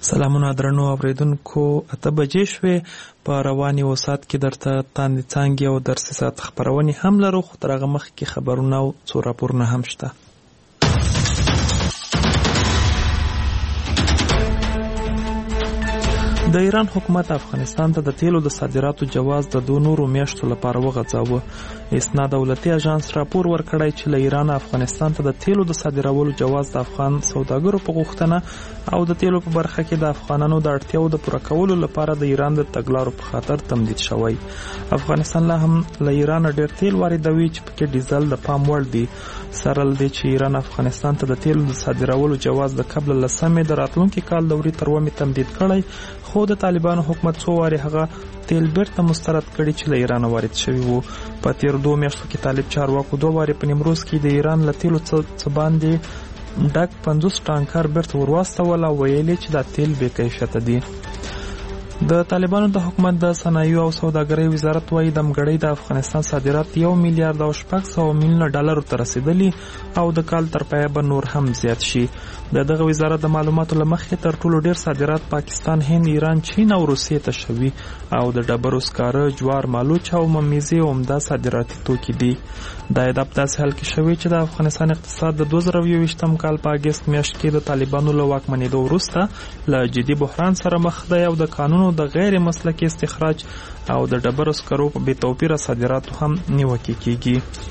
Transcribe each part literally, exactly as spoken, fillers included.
سلامونه درنو اوریدونکو، اته بجې شوې. په رواني وسات کې درته تاندې څانګې او درسي ساعت خپرونې هم لرو، خو تر هغه مخکې خبرونه او څو راپورونه هم شته. د ایران حکومت افغانستان ته د تیلو د صادراتو جواز د دوه نورو میاشتو لپاره وغځاوه. اسنا دولتي اژانس راپور ورکړی چې له ایران افغانستان ته د تیلو د صادرولو جواز د افغان سوداګرو په غوښتنه او د تیلو په برخه کې د افغانانو د اړتیاو د پوره کولو لپاره د ایران د تګلارو په خاطر تمدید شوی. افغانستان لا هم له ایران ډیر تیل واردوي چې پکې ډیزل د پام وړ دي. سره له دې چې ایران افغانستان ته د تیلو د صادرولو جواز د قبل له سمې د راتلونکي کال دورې تر اومه تمدید کړی، خو د طالبانو حکومت څو وارې هغه تیل بیرته مسترد کړي چې له ایران وارد شوي وو. په تیر دوه میاشتو کې طالب چارواکو دوه وارې په نیمروز کې د ایران له تیلو څه باندې ډک پنځوس ټانکر بیرته ورواستول او ویلي چې دا تیل بې کیفیته دي. د طالبانو د حکومت د صنایعو او سوداګرۍ وزارت وايي د مګړۍ د افغانستان صادرات یو میلیارډ او شپږ سوه میلیونه ډالرو ته رسیدلي او د کال تر پایه به نور هم زیات شي. د دغه وزارت د معلوماتو له مخې تر ټولو ډیر صادرات پاکستان، هند، ایران، چین او روسیې ته شوي او د ډبرو سکاره، جوار، مالوچ او ممیزې عمده صادراتي توکي دي. دا ادعا په داسې حال کې شوې چې د افغانستان اقتصاد د دوه زره یوویشتم کال په اګست میاشت کې د طالبانو له واکمنېدو وروسته له جدي بحران سره مخ دی او د قانونو د غیر مسلکي استخراج او د ډبرو سکرو په بې توپیره صادراتو هم نیوکې کیږي.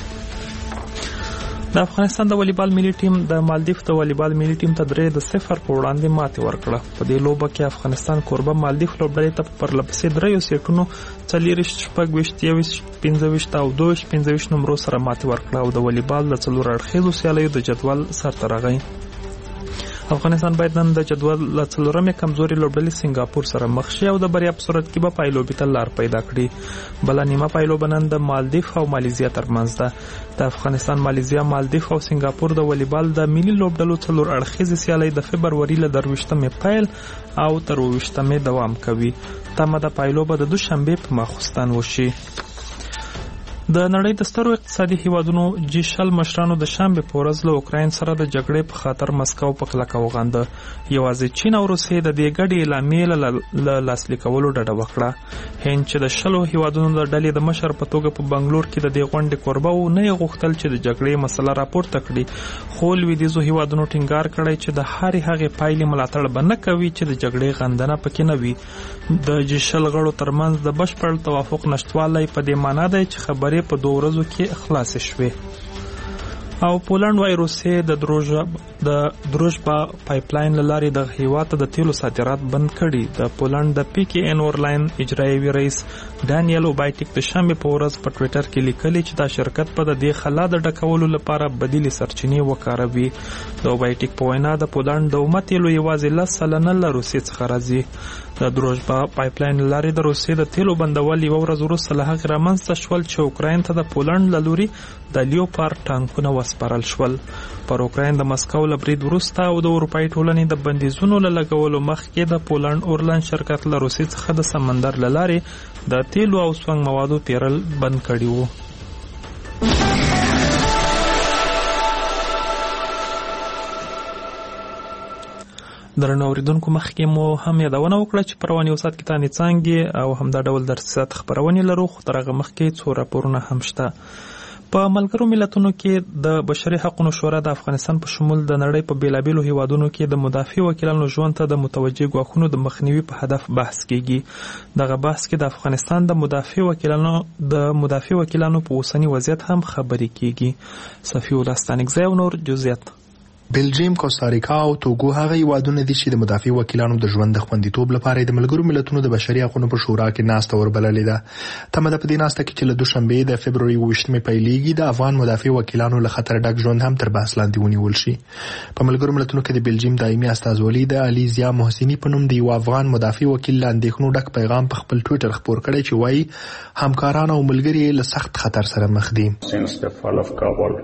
د افغانستان د والیبال ملي ټیم د مالدیف د والیبال ملي ټیم ته درې د صفر په وړاندې ماتې ورکړه. په دې لوبه کې افغانستان کوربه مالدیف لوبډلې ته په پرلپسې دریو سیټونو څلېرویشت، شپږویشت، یوویشت، پنځهویشت او دوه ویشت پنځهویشت نمرو سره ماتې ورکړه او د والیبال د څلور اړخیزو سیالیو د جدول سرته راغی. افغانستان باید نن د جدول له څلورمې کمزوري لوبډلې سنګاپور سره مخ شي او د بریا په صورت کې به پایلوبي ته لار پیدا کړي. بله نیمه پایلوبه نن د مالدیف او مالیزیا ترمنځ ده. د افغانستان، مالیزیا، مالدیف او سنګاپور د والیبال د ملي لوبډلو څلور اړخیزې سیالۍ د فبروري له درویشتمې پیل او تر اوویشتمې دوام کوي. تمه ده پایلوبه د دوشنبې په ماخوستن وشي. د نړۍ د سترو اقتصادي هیوادونو جی شل مشرانو د شنبې په ورځ له اوکراین سره د جګړې په خاطر مسکو په کلکه وغنده. یوازې چین او روسیې د دې ګډې اعلامیې له لاسلیک کولو ډډه وکړه. هند چې د شلو هیوادونو د ډلې د مشر په توګه په بنګلور کې د دې غونډې کوربه و، نه یې غوښتل چې د جګړې مسله راپورته کړي، خو لویدیځو هیوادونو ټینګار کړی چې د هرې هغې پایلې ملاتړ به نه کوي چې د جګړې غندنه پکې نه وي. د جی شل غړو ترمنځ د بشپړ توافق نشتوالی په دې معنا دی چې خبرې په دوه ورځو کې خلاص شوې. او پولند وايي روسیې د دروژبا د دروژبا پایپلاین لارې د هیواد ته د تیلو صادرات بند کړي. د پولند د پی کې ان اورلاین اجرایوي رئیس ډانیل اوبایټیک د شنبې په ورځ په ټویټر کې لیکلي چې دا شرکت په د دې خلا د ډکولو لپاره بدیلې سرچینې وکاروي. د اوبایټیک په وینا د پولند د اومه تیلو یوازې لس سلنه له روسیې څخه راځي. د دروژبا پایپلاین لارې د روسیې د تیلو بندول یوه ورځ وروسته له هغې رامنځته شول چې اوکراین ته د پولند له لوري د لیوپارډ ټانکونه وسپارل شول. پر اوکراین د مسکو له برید وروسته او د اروپایي ټولنې د بندیزونو له لګولو مخکې د پولند اورلاین شرکت له روسیې څخه د سمندر له لارې د تیلو او سونګ موادو پیرل بند کړي وو. درنو اوریدونکو، مخکې مو هم یادونه وکړه چې په رواني وسات کې تاندې څانګې او همدا ډول درسي ساعت خپرونې لرو، خو تر هغه مخکې څو راپورونه هم شته. په ملګرو ملتونو کې د بشري حقوقو شورا د افغانستان په شمول د نړۍ په بیلابیلو هیوادونو کې د مدافع وکیلانو ژوند ته د متوجه ګواښونو د مخنیوي په هدف بحث کیږي. دغه بحث کې د افغانستان د مدافع وکیلانو د مدافع وکیلانو په اوسنی وضعیت هم خبرې کیږي. صفی الله ستانکزی او نور جزئیات. بلجیم، کوستاریکا او توګو هغه هیوادونه دي چې د مدافع وکیلانو د ژوند د خوندیتوب لپاره د ملګرو ملتونو د بشري حقوقو په شورا کې ناسته وربللې ده. تمه ده په دې ناسته کې چې له دوشنبې د فبروري اوویشتمې پیلېږي د افغان مدافع وکیلانو له خطر ډک ژوند هم تر بحث لاندې ونیول شي. په ملګرو ملتونو کې د بلجیم دایمي استازولي د علي ضیا محسني په نوم د یو افغان مدافع وکیل له اندېښنو ډک پیغام په خپل ټویټر خپور کړی چې وایي همکاران او ملګري له سخت خطر سره مخ دي.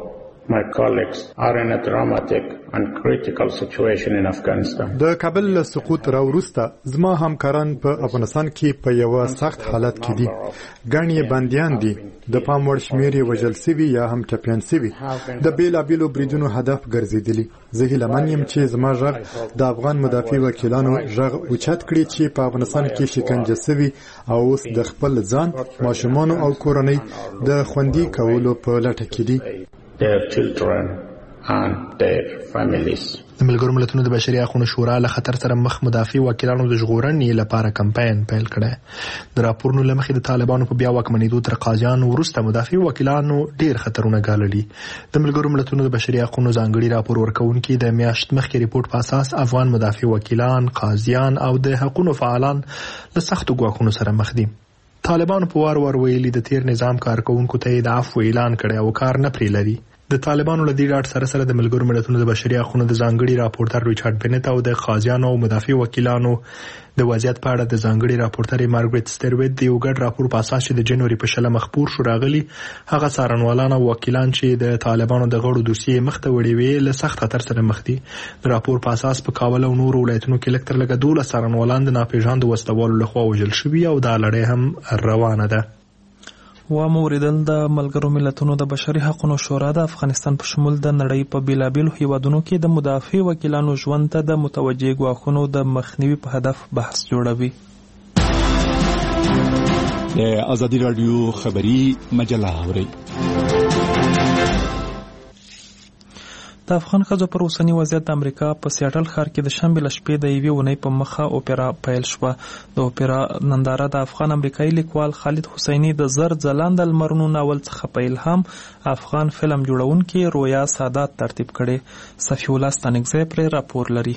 My colleagues are in a dramatic and critical situation in Afghanistan. د کابل له سقوط راوروسته زما همکاران په افغانستان کې په یو سخت حالت کې دي. ګڼ بنديان دي. د پام وړ شمېر یې وژل سوي یا هم ټپیان سوي. د بیلابیلو بریدونو هدف ګرځېدلي. زه هیله من یم چې زما غږ د افغان مدافع وکیلانو غږ اوچت کړي چې په افغانستان کې شکنجه سوي او اوس د خپل ځان، ماشومان او کورنۍ د خوندي کولو په لټه کې دي. Their children and their families. د ملګرو ملتونو د بشري حقوقو شورا له خطر سره مخ مدافع وکیلانو د ژغورنې لپاره کمپاین پیل کړی. د راپورونو له مخې د طالبانو په بیا واکمنېدو تر قاضیانو وروسته مدافع وکیلانو ډېر خطرونه ګاللي. د ملګرو ملتونو د بشري حقوقو ځانګړي راپور ورکوونکي د میاشت مخکې ریپورت په اساس افغان مدافع وکیلان، قاضیان او د حقوقو فعالان له سختو ګواښونو سره مخ دي. طالبانو په وار وار ویلي د تیر نظام کارکونکو ته د عفو اعلان کړی او کار نه پرې لري. د طالبانو له دې ډاډ سره سره د ملګرو ملتونو د بشري حقوقو د ځانګړي راپورټر ریچارډ بنت او د قاضیانو او مدافع وکیلانو د وضعیت په اړه د ځانګړي راپورټر مارګریټ سټرویت د یو ګډ راپور په اساس چې د جنوري په شلمه مخپور شو راغلي، هغه څارنوالان او وکیلان چې د طالبانو د غړو دوسیې مخته وړي وي له سخت خطر سره مخ دي. د راپور په اساس په کابل او نورو ولایتونو کې لکتر لګه دولس څارنوالان د ناپېژاندو وسلوالو لخوا وژل شوي او دا لړۍ هم روانه ده. و موریدل د ملګرو ملتونو د بشري حقوقو شورا د افغانستان په شمول د نړۍ په بیلابیلو هیوادونو کې د مدافع وکیلانو ژوند ته د متوجه ګواښونو د مخنیوي په هدف بحث جوړوي. د ازادي رادیو خبری مجله اوري. د افغان ښځو پر اوسني وضعیت د امریکا په سیاټل ښار کې د شنبې له شپې د یوې اونۍ په مخه اوپرا پیل شوه. د اوپرا ننداره د افغان امریکایي لیکوال خالد حسیني د زر ځلانده لمرونو ناول څخه په الهام افغان فلم جوړونکي رویا سادات ترتیب کړي. صفی الله ستانکزی پرې راپور لري.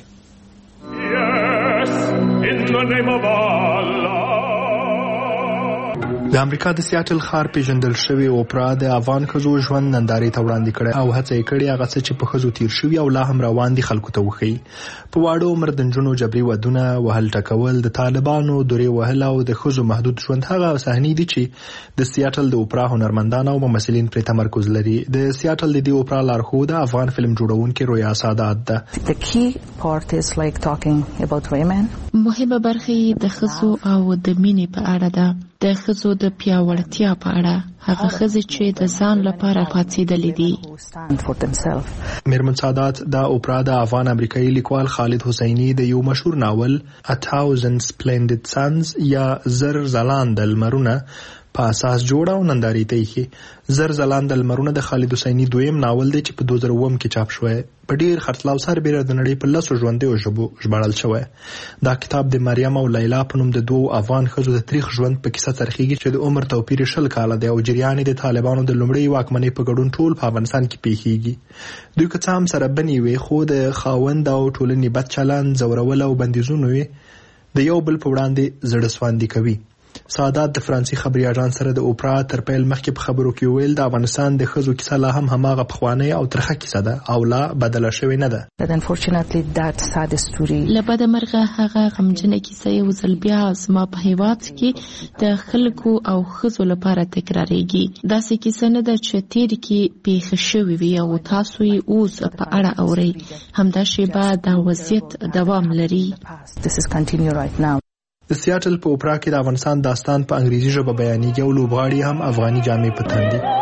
د امریکا د سیاټل ښار پیژندل شوی اوپرا د افغان ښځو ژوند نندارې ته وړاندې کړی او هڅه یې کړې هغه څه چې په ښځو تیر شوي او لا هم روان دي خلکو ته وښیي. په واړه عمر د نجونو جبري ودونه، وهل ټکول، د طالبانو دورې وهل او د ښځو محدود ژوند هغه صحنې دي چې د سیاټل د اوپرا هنرمندان او ممثلین پرې تمرکز لري. د سیاټل د دې اوپرا لارښود افغان فلم جوړونکي رویا سادات ده. The key part is like talking about women. مهمه برخه د ښځو او د مینې په اړه ده. د ښځو د پیاوړتیا په اړه، هغه ښځې چې د ځان لپاره پاڅېدلې دي. میرمن سادات د اوپرا د افغان امریکایي لیکوال خالد حسیني د یو مشهور ناول A Thousand Splendid Suns یا زر ځلانده لمرونه په اساس جوړه او نندارې ته ایښي. زر ځلانده لمرونه د خالد حسیني دویم ناول دی چې په دوه زره اووه کې چاپ شوی. په ډیر خرڅلاو سربیره د نړۍ په لسو ژوندیو ژبو ژباړل شوی. دا کتاب د مریم او لیلا په نوم د دوو افغان ښځو د تاریخ ژوند په کیسه څرخیږي چې د عمر توپیر شل کاله دی او جریان د طالبانو د لومړۍ واکمنۍ په ګډون ټول په افغانستان کې پیښیږي. دوی که څه هم سره بنې وي خو د خاوند او ټولنې بد چلند، ځورول او بندیزونه وي د یو بل په وړاندې زړه سواندي کوي. سادات د فرانسې خبري اژانس سره د اوپرا تر پیل مخکې په خبرو کې ویل د افغانستان د ښځو کیسه لا هم هماغه پخوانۍ او ترخه کیسه ده او لا بدله شوې نه ده. له بده مرغه هغه غمجنه کیسه یو ځل بیا زما په هیواد کې د خلکو او ښځو لپاره تکراریږي. داسې کیسه نه ده چې تیر کې پیښه شوې وي او تاسو یې اوس په اړه اورئ. همدا شیبه دا وضعیت دوام لري. د سیاټل په اوپرا کې د افغانستان داستان په انګریزي ژبه بیانېږي او لوبغاړي هم افغاني جامې په تن دي.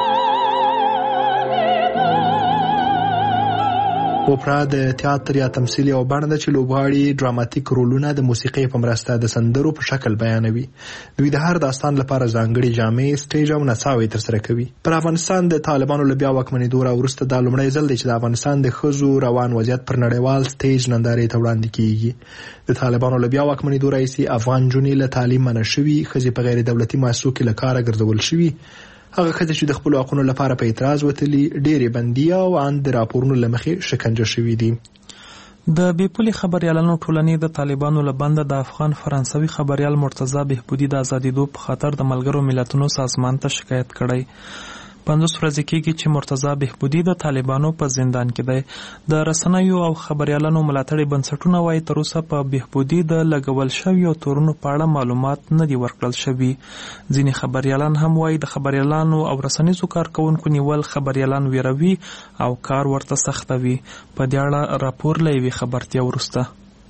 اوپرا د تیاتر یا تمثیل یو بڼه ده چې لوبغاړي ډراماتیک رولونه د موسیقۍ په مرسته د سندرو په شکل بیانوي. دوی د هر داستان لپاره ځانګړي جامې، سټیج او نڅاوې ترسره کوي. پر افغانستان د طالبانو له بیا واکمنېدو راوروسته دا لومړی ځل دی چې د افغانستان د ښځو روان وضعیت پر نړیوال سټیج نندارې ته وړاندې کیږي. د طالبانو له بیا واکمنېدو راهیسې افغان نجونې له تعلیم منع شوي، ښځې په غیر دولتي مؤسسو کې له کاره ګرځول شوي. هغه ښځې چې د خپلو حقونو لپاره په اعتراض وتلي ډېرې بندي او ان د راپورونو له مخې شکنجه شوي دي. د بیپولي خبریالانو ټولنې د طالبانو له بنده د افغان فرانسوي خبریال مرتضی بهبودي د ازادېدو په خاطر د ملګرو ملتونو سازمان ته شکایت کړی. پنځوس ورځې کېږي چې مرتضی بهبودي د طالبانو په زندان کې دی. د رسنیو او خبریالانو ملاتړي بنسټونه وایي تر اوسه په بهبودي د لګول شویو تورونو په اړه معلومات نه دي ورکړل شوي. ځینې خبریالان هم وایي د خبریالانو او رسنیزو کارکوونکو نیول خبریالان ویروي او کار ورته سختوي. په دې اړه راپور له یوې خبرتیا وروسته.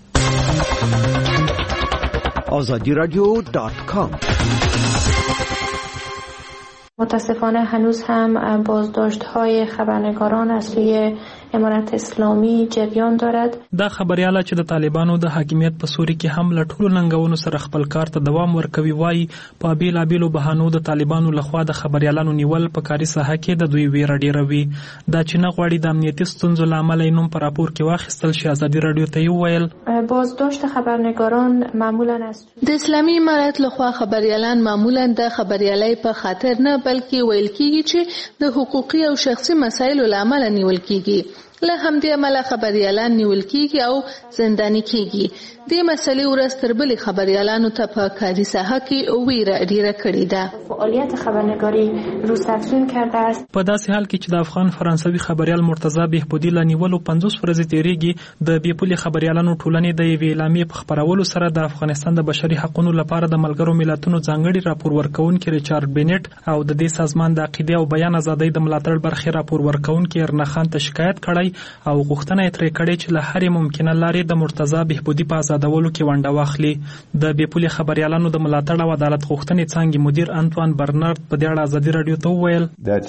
آزادی رادیو دات کام. متاسفانه هنوز هم بازداشت‌های خبرنگاران از سوی امارت اسلامی جریان دارد. دا خبریاله چې د طالبانو د حاکمیت په سوري کې هم له ټولو ننګونو سره خپل کار ته دوام ورکوي وایي په بیلابیلو بهانو د طالبانو لخوا د خبریالانو نیول په کاري ساحه کې د دوی ویره ډیروي. دا چې نه غواړي د امنیتي ستونزو له امله یې نوم په راپور کې واخیستل شي. ازادي راډیو ته یې وویل بازداشت خبرنگاران معمولا است. د اسلامي امارت لخوا خبریالان معمولا د خبریالۍ په خاطر نه بلکې ویل کېږي چې د حقوقي او شخصي مسایلو له امله نیول کېږي. له همدې امله خبریالان نیول کېږي او زنداني کېږي. دې مسلې ورځ تر بلې خبریالانو ته په کاري ساحه کې ویره ډیره کړې ده. فعالیت خبرنگاری روزافزون کرده است. په داسې حال کې چې د افغان فرانسوي خبریال مرتضی بهبودي له نیولو پنځوس ورځې تېرېږي، د بې پولې خبریالانو ټولنې د یوې اعلامیې په خپرولو سره د افغانستان د بشري حقوقو لپاره د ملګرو ملتونو ځانګړي راپور ورکوونکي ریچارډ بینټ او د دې سازمان د عقیدې او بیان ازادۍ د ملاتړ برخې راپور ورکوونکي ارنخان ته شکایت کړی او غوښتنه یې ترې کړې چې له هرې ممکنه لارې د مرتضی بهبودي په آزادولو کې ونډه واخلي. د بې پولې خبریالانو د ملاتړ او عدالت غوښتنې څانګې مدیر انتوان برنارد په دې اړه ازادي راډیو ته وویل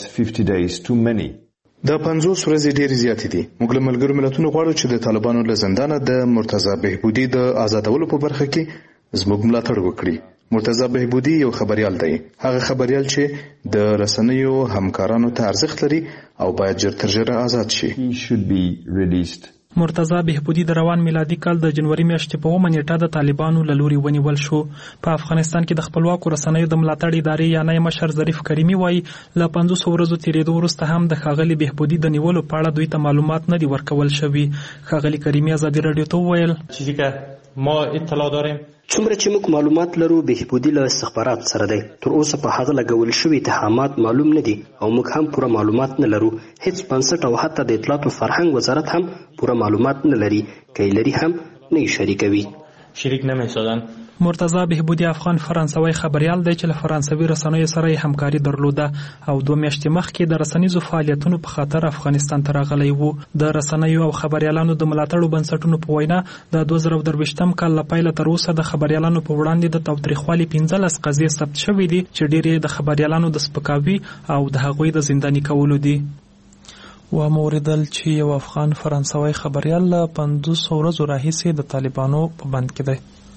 د پنځوس ورځې ډېرې زیاتې دي. موږ له ملګرو ملتونو غواړو چې د طالبانو له زندانه د مرتضی بهبودي د آزادولو په برخه کې زموږ ملاتړ وکړي. مرتضی بهبودي یو خبریال دی، هغه خبریال چې د رسنیو همکارانو ته ارزښت لري او باید ژر تر ژره آزاد شي. مرتضی بهبودي د روان میلادي کال د جنوري میاشتې په اوومه نیټه د طالبانو له لوري ونیول شو. په افغانستان کې د خپلواکو رسنیو د ملاتړ ادارې یعنې مشر ظریف کریمي وایي له پنځوس ورځو تېرېدو وروسته هم د ښاغلي بهبودي د نیولو په اړه دوی ته معلومات نه دي ورکول شوي. ښاغلي کریمي ازادي راډیو ته وویل چیزی که ما اطلاع داریم څومره چې موږ معلومات لرو بهبودي له استخبارات سره دی. تر اوسه په هغه لګول شوي اتهامات معلوم نه دي او موږ هم پوره معلومات نه لرو. هیڅ بنسټ او حتی د اطلاعات او فرهنګ وزارت هم پوره معلومات نه لري. که یې لري هم نه یې شریکوي. شریک نمی‌سازن. مرتضی بهبودي افغان فرانسوي خبریال دی چې له فرانسوي رسنیو سره یې همکاري درلوده او دوه میاشتې مخکې د رسنیزو فعالیتونو په خاطر افغانستان ته راغلی و. د رسنیو او خبریالانو د ملاتړو بنسټونو په وینا د دوه زره درویشتم کال له پیله تر اوسه د خبریالانو په وړاندې د تاوتریخوالي پنځلس قضیې ثبت شوي دي چې ډېرې د خبریالانو د سپکاوي او د هغوی د زنداني کولو دي. و موریدل چې یو افغان فرانسوي خبریال له پنځوس ورځو راهیسې د طالبانو په بند کې دی.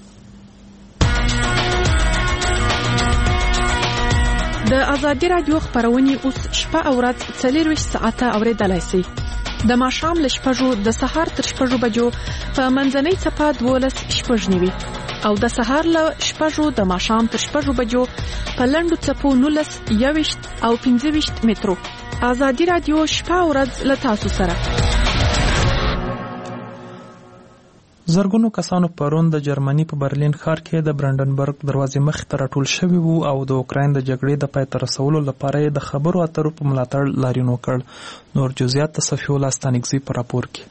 د ازادي راډیو خبرونه اوس شپه او ورځ څلورویشت ساعته اوریدلای شئ. د ماښام له شپږو د سهار تر شپږو بجو په منځنۍ څپه دولس شپږ نیوي او د سهار له شپږو د ماښام تر شپږو بجو په لنډو څپو نولس یوویشت او پنځه ویشت مترو. ازادي راډیو شپه او ورځ له تاسو سره. زرګونو کسانو پرون د جرمني په برلین ښار کې د برانډنبرګ دروازې مخې ته راټول شوي وو او د اوکراین د جګړې د پای ته رسولو لپاره یې د خبرو اترو په ملاتړ لاریون وکړ. نور جزئیات د صفي الله ستانکزي په راپور کې.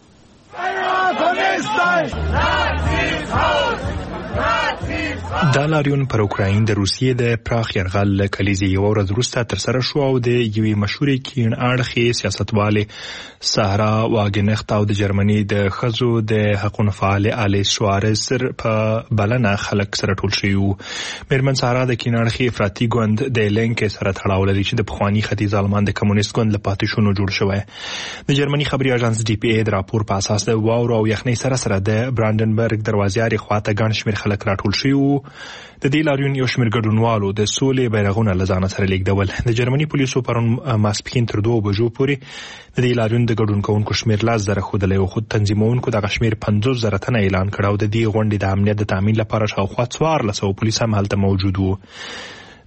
دا لاریون پر اوکراین د روسیې د پراخ یرغل له کلیزې یوه ورځ وروسته ترسره شو او د یوې مشهورې کیڼ اړخې سیاستوالې سهرا واګنخت او د جرمني د ښځو د حقونو فعالې الیس شوارز په بلنه خلک سره ټول شوي وو. میرمن سهرا د کیڼ اړخې افراطي ګوند د لینکې سره تړاو لري چې د پخواني ختیځ آلمان د کمونیست ګوند له پاتې شونو جوړ شوی. د جرمني خبري اژانس ډي پي ای د راپور په اساس د واورو او یخنۍ سره سره د برانډنبرګ دروازې هرې خواته ګڼ شمېر خلک راټول شوي وو. د دې لاریون یو شمېر ګډونوالو د سولې بیرغونه له ځانه سره لیږدول. د جرمني پولیسو پرون ماسپښین تر دوو بجو پورې د دې لاریون د ګډون کوونکو شمېر لس زره ښودلی و، خو تنظیموونکو دغه شمېر پنځوس زره تنه اعلان کړ او د دې غونډې د امنیت د تامین لپاره شاوخوا څوارلس سوه پولیس هم هلته موجود وو.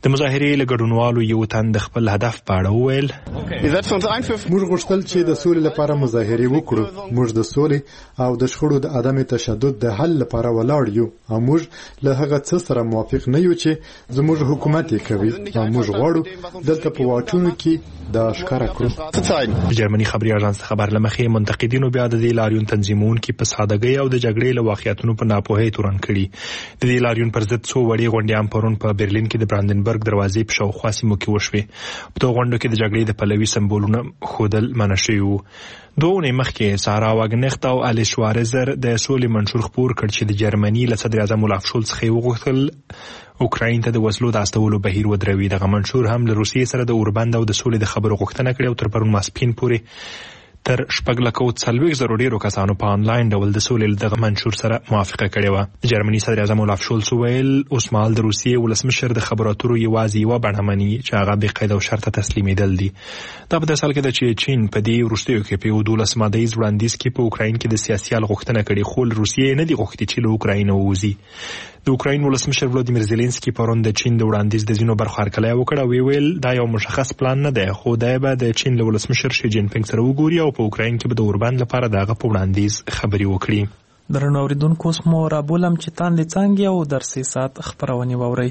د مظاهرې له ګډونوالو یو تن د خپل هدف په اړه وویل موږ غوښتل چې د سولې لپاره مظاهرې وکړو. موږ د سولې او د شخړو د عدم تشدد د حل لپاره ولاړ یو او موږ له هغه څه سره موافق نه یو چې زموږ حکومت یې کوي او موږ غواړو دلته په واټونو کې دا ښکاره کړو. جرمني خبري اژانس خبر لمخې منتقدینو بیا د دې لاریون تنظیمونکو په سادهګۍ او د جګړې له واقعیتونو په ناپوهۍ تورن کړي. د دې لاریون پر ضد څو وړې غونډې هم پرون په برلین کې د براندنبرګ دروازې په شاوخوا سیمو کې وشوې. په دغو غونډو کې د جګړې د پلوي سمبولونه ښودل منع شوي وو. دوه اونۍ مخکې سارا واګنخت او الی شوارزر د سولې منشور خپور کړ چې د جرمني له صدر اعظم اولاف شولز څخه وغوښتل اوکراین ته د وسلو د استولو بهیر ودروي. دغه منشور هم له روسیې سره د اوربند او د سولې د خبرو غوښتنه کړې او تر پرون ماسپښین پورې تر شپږ لکه او څلوېښت زرو ډېرو کسانو په آنلاین ډول د سولې دغه منشور سره موافقه کړې وه. جرمني صدر اعظم اولاف شولز وویل اوس مهال د روسیې ولسمشر د خبرو اترو یوازې یوه بڼه مني چې هغه بې قید او شرطه تسلیمېدل دي. دا په داسې حال کې ده چې چین په دې وروستیو کې په یولس مادهیز وړاندیز کې په اوکراین کې د سیاسي حل غوښتنه کړې خو روسیې نه دي غوښتي چې له اوکراین ووځي. د اوکراین ولسمشر ولادیمیر زيلنسکي پرون د چین د وړاندیز د ځینو برخو هرکلی وکړ او ویل دا یو مشخص پلان نه دی خو دا به د چین له ولسمشر شي جین پینګ سره وګوري او په اوکراین کې به د اوربند لپاره دغه په وړاندیز خبري وکړي. درنو اوریدونکو اوس مو رابولم چې تاندې څانګې او درسي ساعت خبرونه ووري.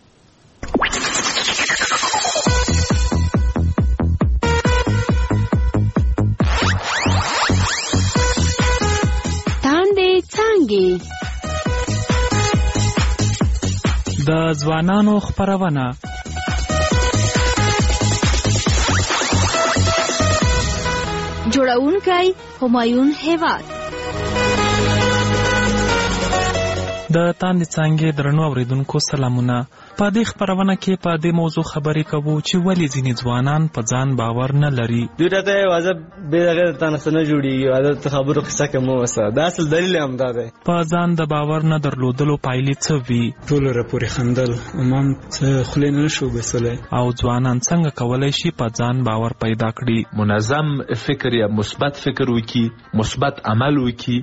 تاندې څانګې د ځوانانو خبرونه. جوړونکی همایون هیواد. د تاندې څانګې درنو اوریدونکو سلامونه. په دې خبرونه کې په دې موضوع خبرې کوو چې ولې ځینې ځوانان په ځان باور نه لري. دوی راته واځه به دغه تاسو نه جوړیږي واځه خبرو قصه کوم وسه دا اصل دلیل هم دا دی. په ځان د باور نه درلودلو پایلې څه وي؟ ټول را پورې خندل امام څه خلې نه شو بسله. او ځوانان څنګه کولای شي په ځان باور پیدا کړي؟ منظم فکر یا مثبت فکر وکي، مثبت عمل وکي.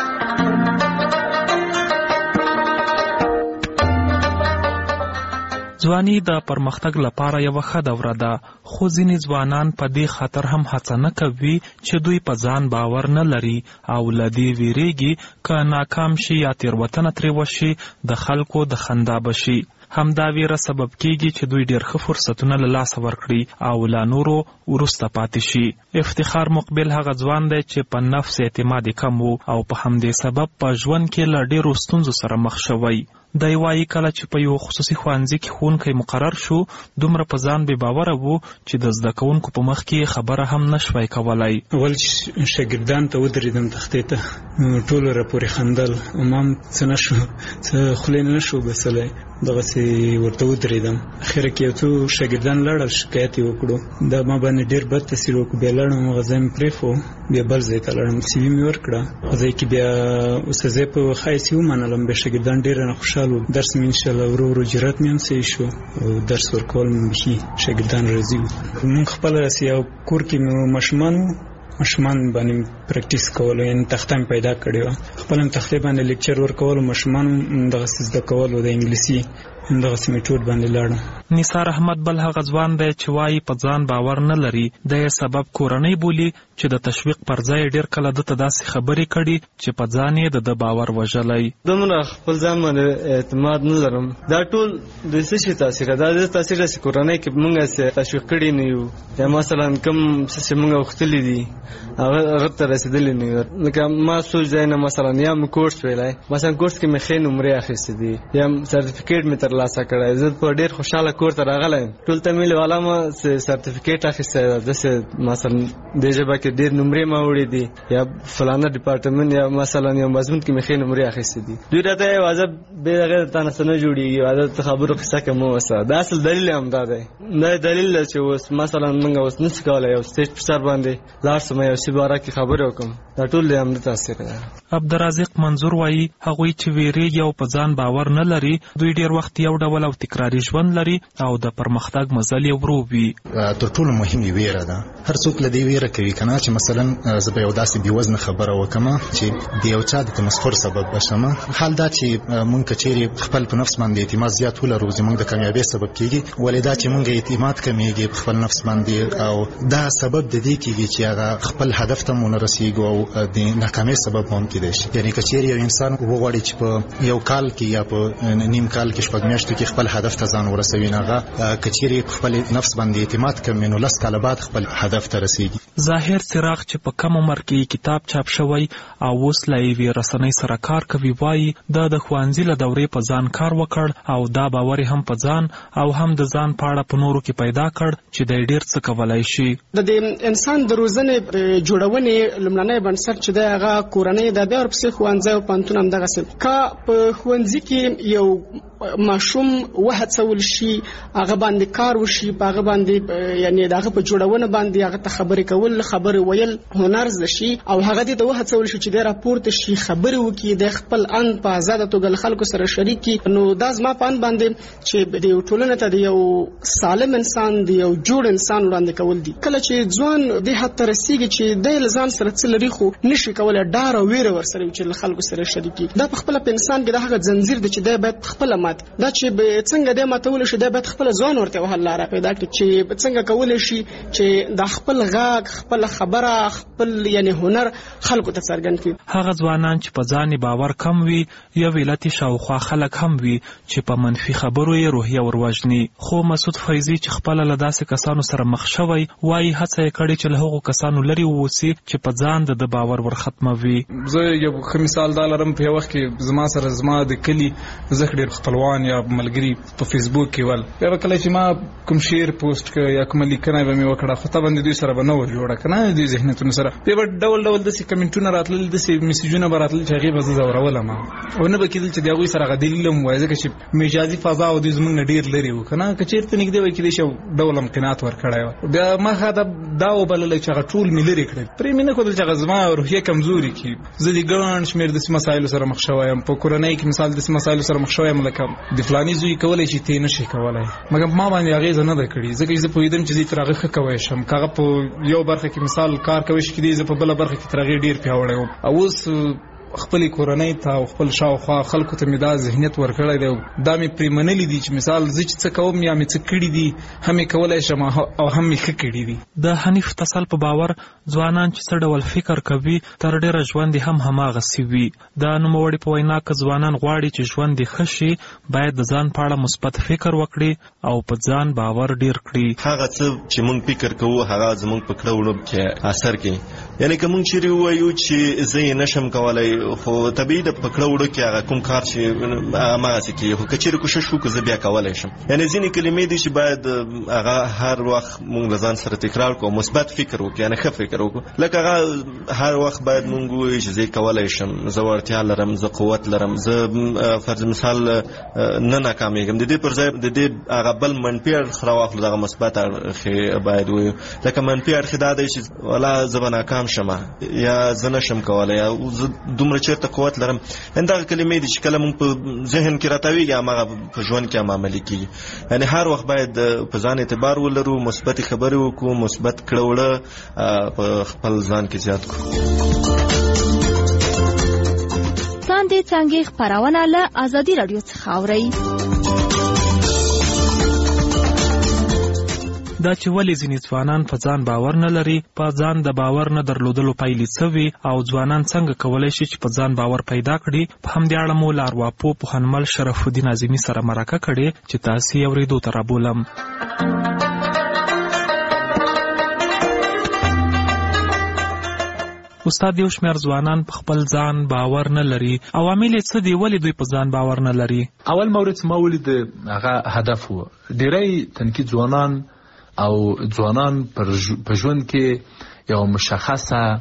ځواني د پرمختګ لپاره یو ښه دوره ده خو ځینې ځوانان په دې خاطر هم هڅه نه کوي چې دوی په ځان باور نه لري او له دې ویریږي که ناکام شي یا تېروتنه ترې وشي د خلکو د خندا بشي. همدا ویره سبب کیږي چې دوی ډېر ښه فرصتونه له لاسه ورکړي او لا نورو وروسته پاتې شي. افتخار مقبل هغه ځوان دی چې په نفس اعتماد کم وو او په همدې سبب په ژوند کې له ډېرو ستونزو سره مخ شوی. دی وایي کله چې په یو خصوصي ښوونځي کې ښوونکی مقرر شو دومره په ځان بې باوره وو چې د زده کوونکو په مخ کې خبره هم نشوی کولی. اول شاګردان ته ودرېدم تختې ته ټولو راپورې خندل امام څه نه شو څه خولې نه شو بسلی دغسې ورته ودرېدم. اخره کې یو څو شاګردان لاړل شکایت یې وکړو دا ما باندې ډېر بد تاثیر وکړو. بیا لاړم هغه ځای مې پرېښو بیا بل ځای ته لاړم سی وي مې ورکړه. هغه ځای کې بیا استاذۍ په ښه حیث یې ومنلم. بیا شاګردان ډېر رانه خوشحال وو. درس مې انشاءالله ورو ورو جرات مې هم صحیح شو او درس ورکول مې بیخي شاګردان راضي وو. مونږ خپله داسې یو کور کې مو ماشومان وو ماشومان باندې پریکټیس کولو یعنې تخته مې پیدا کړې وه. خپله مې تختې باندې لیکچر ورکولو ماشومان دغسې زده کولو د انګلیسي همدغسې میټود باندې لاړم. نثار احمد بل هغه ځوان دی چې وایي په ځان باور نه لري. د یې سبب کورنۍ بولي چې د تشویق پر ځای ډېر کله ده ته داسې خبرې کړي چې په ځان یې د ده باور وژلی. دومره خپل ځان باندې اعتماد نه لرم. دا ټول د څه شي تاثیر ده؟ دا تاثیر ده چې کورنۍ کې موږ تشویق کړي نه یو یا مثلا کوم څه چې موږ غوښتلي دي هغه هغه ته رسېدلي نه یو. لکه ما سوچ ځای نه مثلا یا مې کورس ویلی مثلا کورس کې مې ښې نمرې اخیستې دي یا سرټیفیکیټ مې ترلاسه کړی. زه په ډېر خوشحاله کور ته راغلی یم. ټول ته مې له والا ما سرټیفیکیټ اخیستی ده داسې مثلا دې ژبه کې ډېر نمرې ما وړي دي یا فلانه ډپارټمنټ یا مثلا یو مضمون کې مې ښې نمرې اخیستې دي. دوی راته یې واځه بې هغې د تا نه څه نه جوړېږي واځه خبرو قصه کې مه اوسه. دا اصل دلیل هم دا دی. دا دلیل ده چې اوس مثلا موږ اوس نشو کولی یو سټیج په سر باندې لاړ شم یو شي باره کې خبرې وکړم. دا ټول د همدې تاثیر دی. عبدالرازق منظور وایي هغوی چې ویریږي او په ځان باور نه لري دوی ډیر وخت یو ډول او تکراري ژوند لري او د پرمختګ مزل یې ورو وي. تر ټولو مهمه ویره ده. هر څوک له دې ویره کوي کنه چې مثلا زه به یو داسې بې وزنه خبره وکم چې د یو چا د تمسخر سبب بشم. حال دا چې مونږ کچېرې خپل په نفس باندې اعتماد زیات ولرو زموږ د کامیابی سبب کیږي، ولې دا چې مونږ اعتماد کمیږي په خپل نفس باندې او دا سبب د دې کیږي چې هغه خپل هدف ته مونږ رسیږو او د ناکامۍ سبب هم کېدای شي. یعنی کچېرې یو انسان وغواړي چې په یو کال کې یا په نیم کال کې شپږ میاشتو کې خپل هدف ته ځان ورسوي، نه هغه کچېرې خپل نفس باندې اعتماد کوي نو لس کاله بعد خپل هدف ته رسیږي. ظاهر څراغ چې په کم عمر کې کتاب چاپ شوی او اوس له یوې رسنۍ سره کار کوي وایي دا د ښوونځي له دورې په ځان کار وکړ او دا باور هم په ځان او هم د ځان په اړه په نورو کې پیدا کړ چې د ډیر څه کولای شي. د دې انسان د روزنې جوړونې لومړنی بنسټ چې د هغه کورنۍ د بیا ورپسې ښوونځی او پوهنتون همدغسې که په ښوونځي کې یو ماشوم وهڅول شي هغه باندې کار وشي په هغه باندې یعنی دغه په جوړونه باندې هغه ته خبرې کول خبرې ویل هنر زده شي او هغه دې ته وهڅول شي چې د راپورته شي خبرې وکړي د خپل ان په آزاده توګه خلکو سره شریک کړي نو دا زما په ان باندې چې د ټولنې ته د یو سالم انسان د یو جوړ انسان وړاندې کول دي. کله چې ځوان د حد ته رسیږي چې د ځان سره څه لري خو نشي کولای ډار او ویره ورسره چې خلکو سره شریک کړي دا په خپل په انسان کې د هغه زنجیر د چې د باید خپل دا چې څنګه د ماتول شي د باید خپل ځوان ورته وهل لاره پیدا کړي چې څنګه کولای شي چې د خپل غاګ خپل خبره خپل یعنی هنر خلکو ته څرګند کړي. هغه ځوانان چې په ځان باور کم وي یا ویلاتي شاوخوا خلک هم وي چې په منفي خبرو یې روحیه وروجني. خو مسعود فیضي چې خپل له داسې کسانو سره مخ شوی وایي هڅه یې کړې چې له هغو کسانو لري ووسي چې په ځان د باور ورختموي. زه یو ښه مثال دا لرم په وخت کې زما سره زما د کلی زه ډېر خپلوان یا ملګری په فیسبوک کې ول بیا کله چې ما کوم شیر پوسټ ک یا کوم لیکنه به مې وکړه خو ته باندې دوی سره به نه و جوړه کنه دوی ذهنیتونو سره بیا ډول ډول د سې کمنټونه راتلل د سې میسجونه براتل چې هغه به زورول ما او نه به کېدل چې دا غوي سره غدلیل مو وایي چې مجازي فضا او د زمونږ ډیر لري و کنه کچیرته نګدي وای کېدې شو ډول امکانات ورکړای بیا ما خاطر دا وبلل چې هغه ټول ملي لري کړی پرې مینه کوله چې غزما روحیه کمزوري کی زه د ګران شمیر د مسایلو سره مخ شوایم په کورنۍ کې مثال د مسایلو سره مخ شوایم لکه د فلانی زوی کولای شي تی نشي کولای مګر ما باندې هغه زنه ده کړی ځکه چې په یدم چې ترغه ښه کوي شم کاغه په یو برخه کې مثال کار کوي چې دې په بل برخه کې ترغه ډیر پیاوړی او اوس خپل کورنۍ ته او خپل شاوخوا خلکو ته مې دا ذهنیت ورکړی دی دا مې پریمنلی دي چې مثال زه چې څه کوم یا مې څه کړي دي هم یې کولای شم او هم مې ښه کړي دي. د حنیف تسل په باور ځوانان چې څه ډول فکر کوي تر ډیره ژوند هم هماغسې وي. د نوموړي په وینا که ځوانان غواړي چې ژوند یې ښه شي باید د ځان په اړه مثبت فکر وکړي او په ځان باور ډیر کړي. هغه څه چې موږ فکر کوو هغه زموږ په کړه وړو کې اثر کوي. یعنی که موږ چیرې ووایو چې زه یې نشم کولی خو طبیعي د پکړه وړو کې هغه کوم کار چې هماغسې کېږي خو که چیرې کوشش وکړو زه بیا کولی شم. یعنې ځینې کلمې دي چې باید هغه هر وخت موږ له ځان سره تکرار کړو مثبت فکر وکړو یعنې ښه فکر وکړو لکه هغه هر وخت باید موږ ووایو چې زه کولی شم زه وړتیا لرم زه قوت لرم زه فرض مثال نه ناکامېږم د دې پر ځای د دې هغه بل منفي اړخ راواخلو دغه مثبت اړخ باید ووایو لکه منفي اړخ دا دی چې والا زه به ناکام شم یا زه نشم کولی یا زه دومره چېرته قوت لرم دا کلمې دي چې کله موږ په ذهن کې راتاویږي هماغه په ژوند کې هم عملي کېږي. یعنې هر وخت باید په ځان اعتبار ولرو مثبت خبرې وکړو مثبت کړه وړه په خپل ځان کې زیات کړو. څاندې څانګې خپرونه له ازادي راډیو څخه اورئ. دا چې ولې ځینې ځوانان په ځان باور نه لري په ځان د باور نه درلودلو پایلې څه وي او ځوانان څنګه کولی شي چې په ځان باور پیدا کړي په همدې اړه مو له ارواپوه پوهنمل شرف الدین اعظمي سره مرکه کړې چې تاسې یې اورېدو ته رابولم. استاد یو شمېر ځوانان په خپل ځان باور نه لري عوامل یې څه دي ولې دوی په ځان باور نه لري؟ اول مورد ما ولید هغه هدف و ډېری تنکي ځوانان او ځوانان په ژوند کې یو مشخصه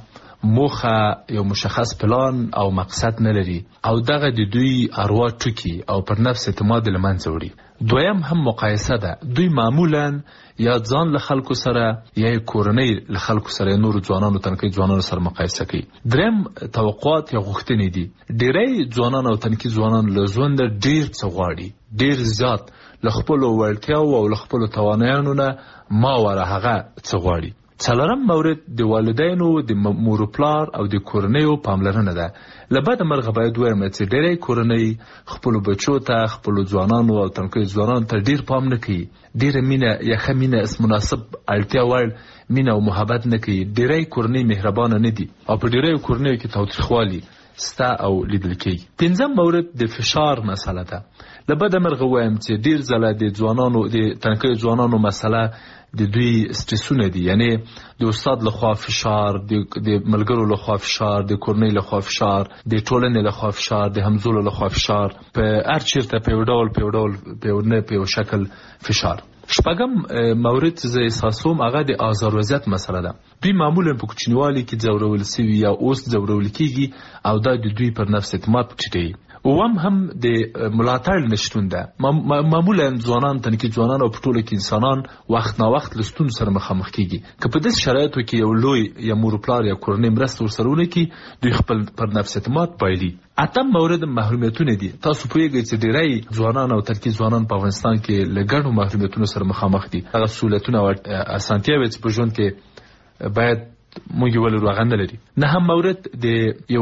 موخه یو مشخص پلان او مقصد نه لري او دغه د دوی اروا ټکی او پر نفس اعتماد لمنځه وړي. دویم هم مقایسه ده. دوی معمولا یا ځان له خلکو سره یا کورنۍ له خلکو سره نور ځوانانو تنکي ځوانانو سره مقایسه کوي. دریم توقعات یا غوښتنې دي. ډېری ځوانان او تنکي ځوانان له ژوند ډېر څه غواړي، ډېر زیات له خپلو وړتیاو او له خپلو توانایانو نه ما وره هغه څه غواړي. څلورم مورد د والدینو د مور و پلار او د کورنیو پاملرنه ده. له بده مرغه باید وایم چې ډېری کورنۍ خپلو بچو ته، خپلو ځوانانو او تنکیو ځوانانو ته ډېر پام نه کوي، ډېره مینه یا ښه مینه اس مناسب اړتیا وړ مینه او محبت نه کوي. ډېری کورنۍ مهربانه نه دي او په ډېریو کورنیو کې تاوتریخوالي ستا او لیدل کېږي. پنځم مورد د فشار مسله ده. له بده مرغه وایم چې ډېر ځله د ځوانانو د تنکیو ځوانانو مسله د دوی سترسونه دي، یعنی د استاد لخوا فشار، د ملګرو لخوا فشار، د کورنۍ لخوا فشار، د ټولنې لخوا فشار، د همزولو لخوا فشار، په هر چیرته په یو ډول په یو ډول په یو نه په یو شکل فشار. شپږم مورد چې زه احساسوم هغه د آزار وضعیت مسله ده. دوی معمولا په کوچنیوالي کې ځورول سوي یا اوس ځورول کېږي او دا د دوی پر نفس اعتماد ټیټوي. اوم هم د ملاتړ نشتون ده. معمولا ځوانان تنکي ځوانان او په ټوله کې انسانان وخت نا وخت له ستونزو سره مخامخ کېږي. که په داسې شرایطو کې یو لوی یا مور پلار یا کورنۍ مرسته ورسره ونه کړي، دوی خپل پر نفس اعتماد بایلي. اتم مورد محرومیتونه دي. تاسو پوهیږئ چې ډېری ځوانان او تنکي ځوانان په افغانستان کې له ګڼو محرومیتونو سره مخامخ دي. هغه سهولتونه او اسانتیاوې چې په ژوند کې باید موږ یې ولرو هغه نه لري. نهم مورد د یو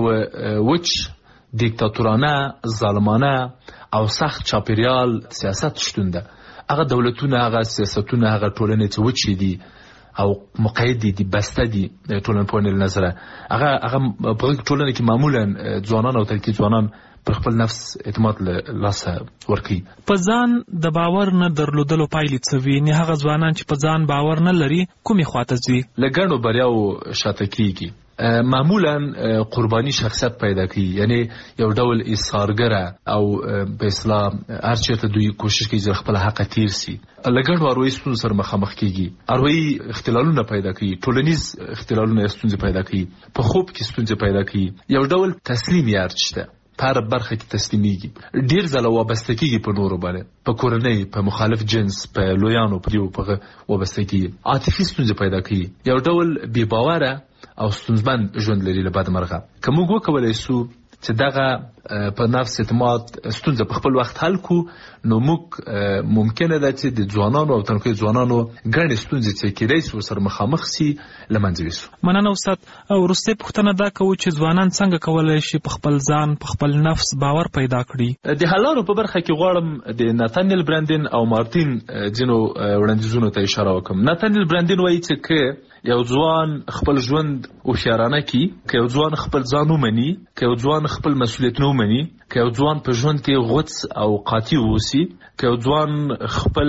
وچ دیکتاتورانه، ظالمانه او سخت چاپیریال سیاست شتون ده. هغه دولتونه، هغه سیاستونه، هغه ټولنې چې وچې دي او مقید دي، بسته دي ټولنپوهنې له نظره، هغه هغه په ټولنه کې معمولا ځوانان او تنکي ځوانان پر خپل نفس اعتماد له لاسه ورکوي. په ځان د باور نه درلودلو پایلې څه وي؟ نه هغه ځوانان چې په ځان باور نه لري کومې خواته ځي؟ له ګڼو بریاو شاته کېږي. معمولا قربانی شخصیت پیدا کوي، یعنی یو ډول ایثارګره او په اصطلاح هر چیرته دوی کوشش کوي چې خپل حق تیر سي. لګړو اروي ستونزې سره مخامخ کیږي، اروي اختلالونه پیدا کوي، ټولنیز اختلالونه ستونزې پیدا کوي، په خوب کې ستونزې پیدا کوي. یو ډول تسلیم یارچته په هر برخه کې تسلیمیږي، ډیر ځله وابسته کیږي په نورو باندې، په کورنۍ، په مخالف جنس، په لویانو په دیو په وابسته کیږي، عاطفي ستونزې پیدا کوي، یو ډول بې باوره او ستونزمن ژوند لري. له بده مرغه که موږ وکولای سو چې دغه په نفس اعتماد ستونزه په خپل وخت حل کو، نو موږ ممکنه ده چې د ځوانانو او تنکي ځوانانو ګڼې ستونزې چې کېدای شي ورسره مخامخ سي له منځه یوسو. مننه استاد. او وروستۍ پوښتنه دا کوو چې ځوانان څنګه کولی شي په خپل ځان، په خپل نفس باور پیدا کړي؟ د حل لارو په برخه کې غواړم د ناتانیل برانډین او مارتین ځینو وړاندیزونو ته اشاره وکړم. ناتانیل برانډین وایي چې که یو ځوان خپل ژوند هوښیارانه کړي، که یو ځوان خپل ځان ومني، که یو ځوان خپل مسؤلیتونه ومني، که یو ځوان په ژوند کې غوڅ او قاطع واوسي، که یو ځوان خپل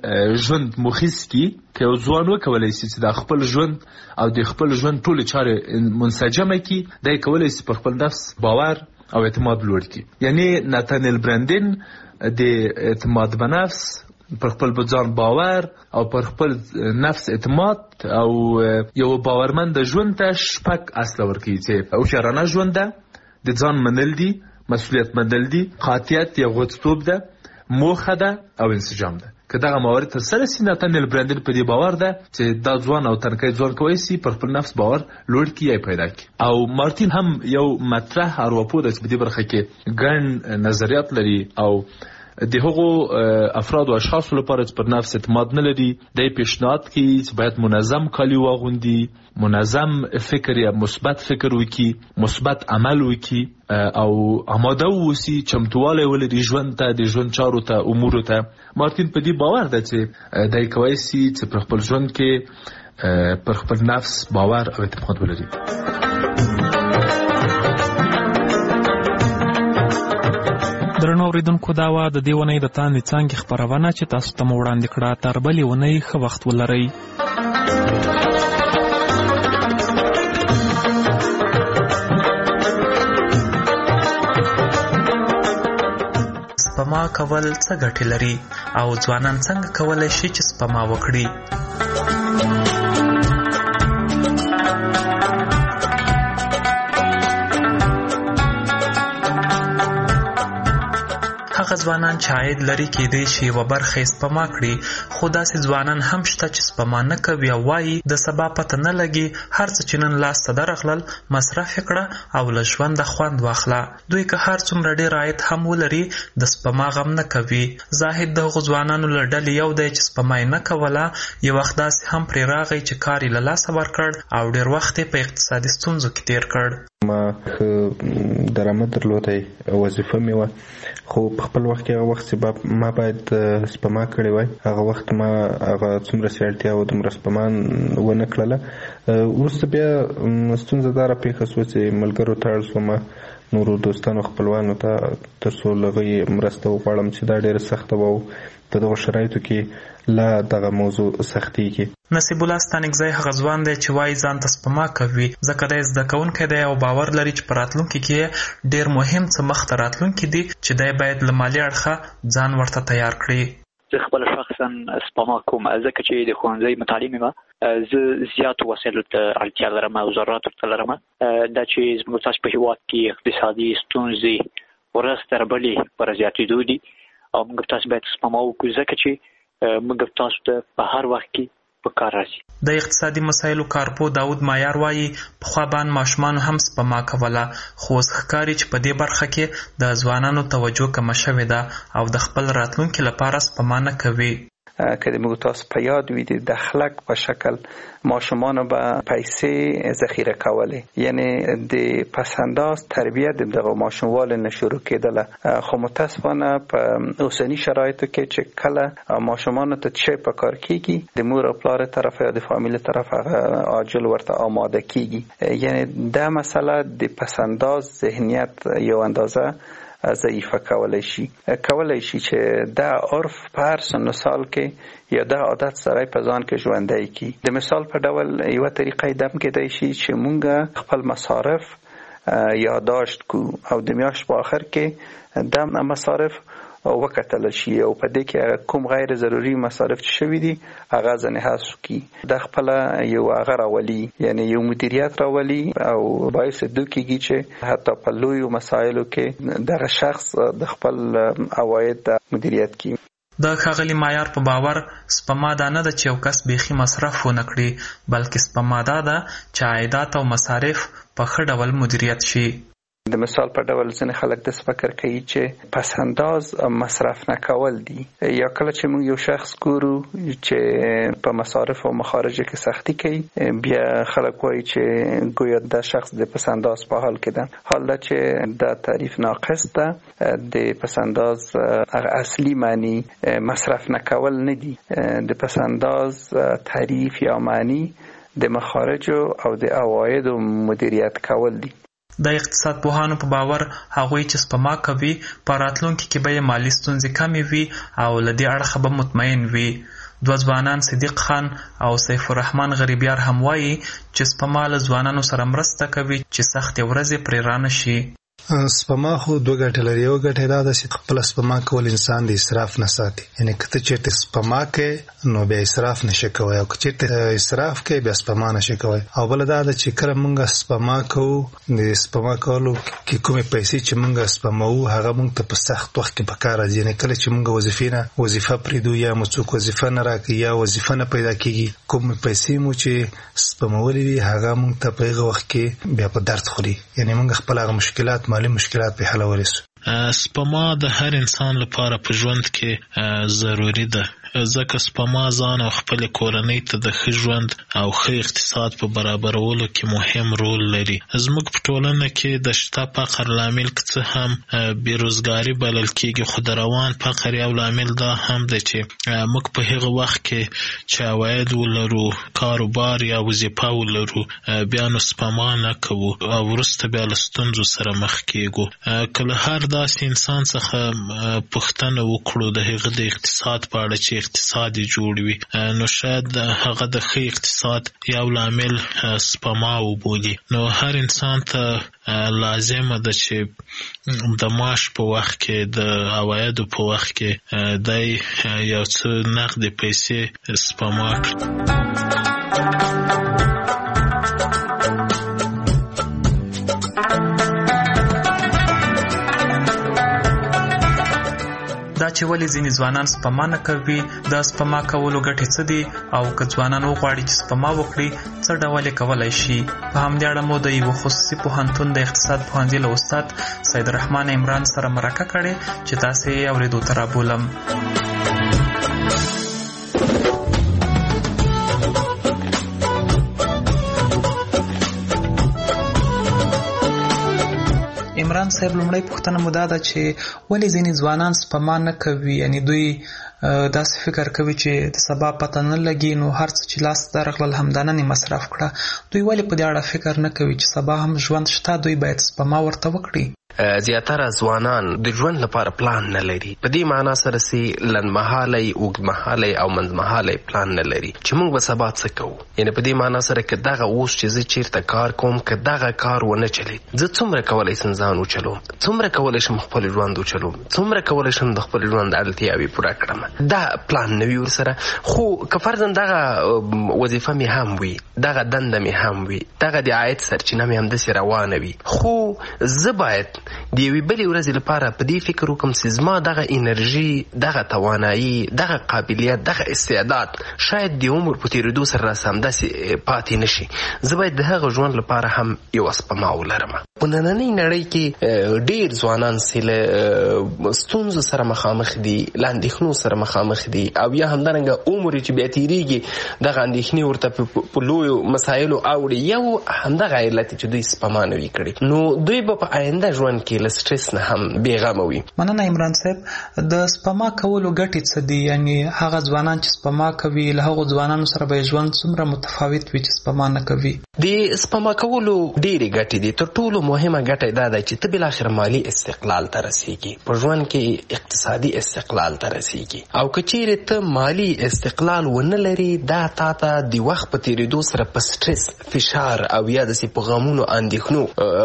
ژوند مخیس کړي، که یو ځوان وکولای شي چې د خپل ژوند او د خپل ژوند ټولې چارې منسجمه کړي، دی کولی شي پر خپل نفس باور او اعتماد لوړ کړي. یعنی ناتانیل برانډین د اعتماد په نفس، پر خپل ځان باور او پر خپل نفس اعتماد او یو باورمند ژوند ته شپږ اصل ورکوي چې هوښیارانه ژوند ده، د ځان منل دي، مسؤلیت منل دي، قاطعیت یا غوڅتوب ده، موخه ده او انسجام ده. که دغه موارد ترسره سي، ناتانیل برانډین په دې باور ده چې دا ځوان او تنکي ځوان کولی شي پر خپل نفس باور لوړ کړي یا پیدا کړي. او مارتین هم یو مطرح ارواپوه ده چې په دې برخه کې ګڼ نظریات لري او د هغو افراد او اشخاصو لپاره چې پر نفس اعتماد نه لري، دی پیشنهاد کوي چې باید منظم کالي واغوندي، منظم فکر یا مثبت فکر وکړي، مثبت عمل وکړي او آماده واوسي، چمتوالی ولري ژوند ته، د ژوند چارو ته، امورو ته. مارتین په دې باور ده چې دی کولی شي چې پر خپل ژوند کې پر خپل نفس باور او اعتماد ولري. درنو اوریدونکو، دا وه د دې اونۍ د تاندې څانګې خپرونه چې تاسو ته مو وړاندې کړه. تر بلې اونۍ ښه وخت ولرئ. سپما کول څه ګټې لري او ځوانان څنګه کولی شي چې سپما وکړي؟ هغه ځوانان چې عاید لري کېدای شي یوه برخه یې سپما کړي، خو داسې ځوانان هم شته چې سپما نه کوي او وایي د سبا پته نه لګي، هر څه چې نن لاس ته درغلل مصرف یې کړه او له ژونده خوند واخله. دوی که هر څومره ډېر عاید هم ولري د سپما غم نه کوي. زاهد د هغو ځوانانو له ډلې یو دی چې سپما یې نه کوله، یو وخت داسې هم پرې راغی چې کار یې له لاسه ورکړ او ډېر وخت یې په اقتصادي ستونزو کې تېر کړ. ما ښه درآمد درلودی، وظیفه مې وه، خو په خپل وخت کې هغه وخت چې ما باید سپما کړې وای، هغه وخت ما هغه څومره چې اړتیا وه دومره سپما ونه کړله. وروسته بیا ستونزه دا راپېښه شوه چې ملګرو ته اړ شومه، نورو دوستانو خپلوانو ته، تر څو له هغوی مرسته وغواړم چې دا ډېره سخته وه او په دغو شرایطو کې لا دغه موضوع سختېږي. نصیب الله ستانکزی هغه ځوان دی چې وایي ځان ته سپما کوي ځکه دی زده کوونکی دی او باور لري چې په راتلونکي کې ډېر مهم څه مخته راتلونکي دي چې دی باید له مالي اړخه ځان ورته تیار کړي. زه خپله شخصا سپما کوم ځکه چې د ښوونځي مطالعې مې وه، زه زیاتو وسایلو ته اړتیا لرم او ضرورات ورته لرم. دا چې زموږ تاسو په هېواد کې اقتصادي ستونزې ورځ تر بلې پر زیاتېدو دي او موږ تاسو باید سپما وکړو ځکه چې موږ تاسو ته په هر وخت کې په کار راځي. د اقتصادي مسایلو کارپو داود مایار وایي پخوا بان ماشومانو هم سپما کوله، خو اوس ښکاري چې په دې برخه کې د ځوانانو توجه کمه شوې ده او د خپل راتلونکي لپاره سپما نه کوي. که د موږ تاسو په یاد وي د دخلک په شکل ماشومانو به پیسې ذخیره کولې، یعنی د پسنداز تربیت د دغه ماشوموالو نه شروع کېدله، خو متاسفانه په اوسني شرایطو کې چې کله ماشومانو ته څه په کار کېږي د مور او پلار طرف یا د فامیل طرف هغه عاجل ورته آماده کېږي، یعنی دا مسله د پسنداز ذهنیت یو اندازه ضعیفه کولای شي کولای شي چې دا عرف په هر سن سال کې یا دا عادت سره په ځان کې ژوندی کی. د مثال په ډول یو طریقه دم کېدای شي چې مونږ خپل مصارف یادداشت کو او د میاشت په آخر کې دا مصارف وکتل شي او په دې کې کوم غیر ضروري مصارف چې شوي دي هغه ځنې حذف کی. دا خپل یو هغه راولي، یعنی یو مدیریت راولي او باعث دو کېږي چې حتی په لویو مسایلو کې دغه شخص د خپل عواید مدیریت کی. د ښاغلي معیار په باور سپما دا نه ده چې یو کس بیخي مصرف ونه کړي، بلکې سپما دا ده چې عایدات او مصارف په ښه ډول مدیریت شي. د مثال په ډول ځینې خلک داسې فکر کوي چې پس انداز مصرف نه کول دي، یا کله چې موږ یو شخص ګورو چې په مصارف او مخارجو کې سختی کوي بیا خلک وایي چې ګویا دا شخص د پس انداز په حال کې ده، حال دا چې دا تعریف ناقص ده. د پس انداز اصلي معنی مصرف نه کول نه دي، د پس انداز تعریف یا معنی د مخارجو او د عوایدو مدیریت کول دي. د اقتصاد پوهانو په باور هغوی چې سپما کوي په راتلونکي کې به یې مالي ستونزې کمې وي او له دې اړخه به مطمئن وي. دوه ځوانان صدیق خان او سیف الرحمن غریبیار هم وایي چې سپما له ځوانانو سره مرسته کوي چې سختې ورځې پرې رانه شي. سپما خو دوه ګټې لري. یو ګټه دا ده چې خپل سپما کول انسان د اسراف نه ساتي، یعنی که ته چېرته سپما کوې نو بیا اسراف نشي کوی، او که چېرته اسراف کوې بیا سپما نشي کوی. او بله دا ده چې کله موږ سپما کوو د سپما کولو کې کومې پیسې چې موږ سپموو هغه موږ ته په سخت وخت کې په کار راځي، یعنی کله چې موږ وظیفې نه وظیفه پرېږدو یا مو څوک وظیفه نه راکوي یا وظیفه نه پیدا کېږي، کومې پیسې مو چې سپمولې وي هغه موږ ته په هغه وخت کې بیا په درد خوري، یعنی موږ خپل هغه مشکلات مالي مشکلات په حل ورسو. سپما د هر انسان لپاره په ژوند کې ضروری ده، ځکه سپما ځان او خپل کورنۍ ته د ښه ژوند او ښه اقتصاد په برابرولو کې مهم رول لري. زموږ په ټولنه کې د شته فقر لامل که څه هم بېروزګاري بلل کېږي، خو د روان فقر یو لامل دا هم ده چې موږ په هغه وخت کې چې عواید ولرو، کاروبار یا وظیفه ولرو، بیا نو سپما نه کوو او وروسته بیا له ستونزو سره مخ کېږو. که له هر داسې انسان څخه پوښتنه وکړو د هغه د اقتصاد په اړه چې اقتصاد یې جوړ وي، نو شاید هغه د ښه اقتصاد یو لامل سپما وبولي. نو هر انسان ته لازمه ده چې د معاش په وخت کې، د عوایدو په وخت کې دی یو څه نقدې پیسې سپما کړي. دا چې ولې ځینې ځوانان سپما نه کوي، د سپما کولو ګټې څه دي او که ځوانان وغواړي چې سپما وکړي څه ډول یې کولی شي. په همدې اړه مو د یوه خصوصي پوهنتون د اقتصاد پوهنځي له استاد سید رحمان عمران سره مرکه کړې چې تاسې یې اورېدو ته رابولم. عمران صاحب، لومړی پوښتنه مو دا ده چې ولې ځینې ځوانان سپما نه کوي، یعنی دوی داسې فکر کوي چې د سبا پته نه لګي نو هر څه چې لاس ته راغلل همدننه مصرف کړه. دوی ولې په دې اړه فکر نه کوي چې سبا هم ژوند شته، دوی باید سپما ورته وکړي؟ زیاتره ځوانان د ژوند لپاره پلان نه لري. په دې معنا سره چې لنډمهالی، اوږدمهالی او منځمهالی پلان نه لري چې موږ به سبا څه کوو. یعنې په دې معنا سره که دغه اوس چې زه چیرته کار کوم، که دغه کار ونه چلید، زه څومره کولی شم ځان وچلوم، څومره کولی شم خپل ژوند وچلوم، څومره کولی شم د خپل ژوند اړتیاوې پوره کړم. دا پلان نه وي ورسره. خو که فرضاً دغه وظیفه مې هم وي، دغه دنده مې هم وي، دغه د عاید سرچینه مې همداسې روانه وي، خو زه باید د یوې بلې ورځې لپاره په دې فکر وکړم چې زما دغه انرژي، دغه توانایي، دغه قابلیت، دغه استعداد شاید د عمر په تېرېدو سره راسه همداسې پاتې نه شي. زه باید د هغه ژوند لپاره هم یوه سپما ولرم. په نننۍ نړۍ کې ډېر ځوانان چې له ستونزو سره مخامخ دي، له اندېښنو سره مخامخ دي، او یا همدارنګه عمر چې بیا تېرېږي دغه اندېښنې ورته په لویو مسایلو اوړي. یو همدغه علت چې دوی سپما نه وي کړې، نو دوی به په آینده ژوند کې له سټرس نه هم بېغمه وي. مننه عمران صاحب. د سپما کولو ګټې څه دي؟ یعنی هغه ځوانان چې سپما کوي له هغو ځوانانو سره به ژوند څومره متفاوت وي چې سپما نه کوي؟ د سپما کولو ډېرې ګټې دي. تر ټولو مهمه ګټه دا ده چې ته بالاخره مالي استقلال ته رسېږي، په ژوند کې اقتصادي استقلال ته رسېږي. او که چیرې ته مالي استقلال ونه لري، دا تا ته د وخت په تېرېدو سره په سټرس، فشار او یا داسې په غمونو اندېښنو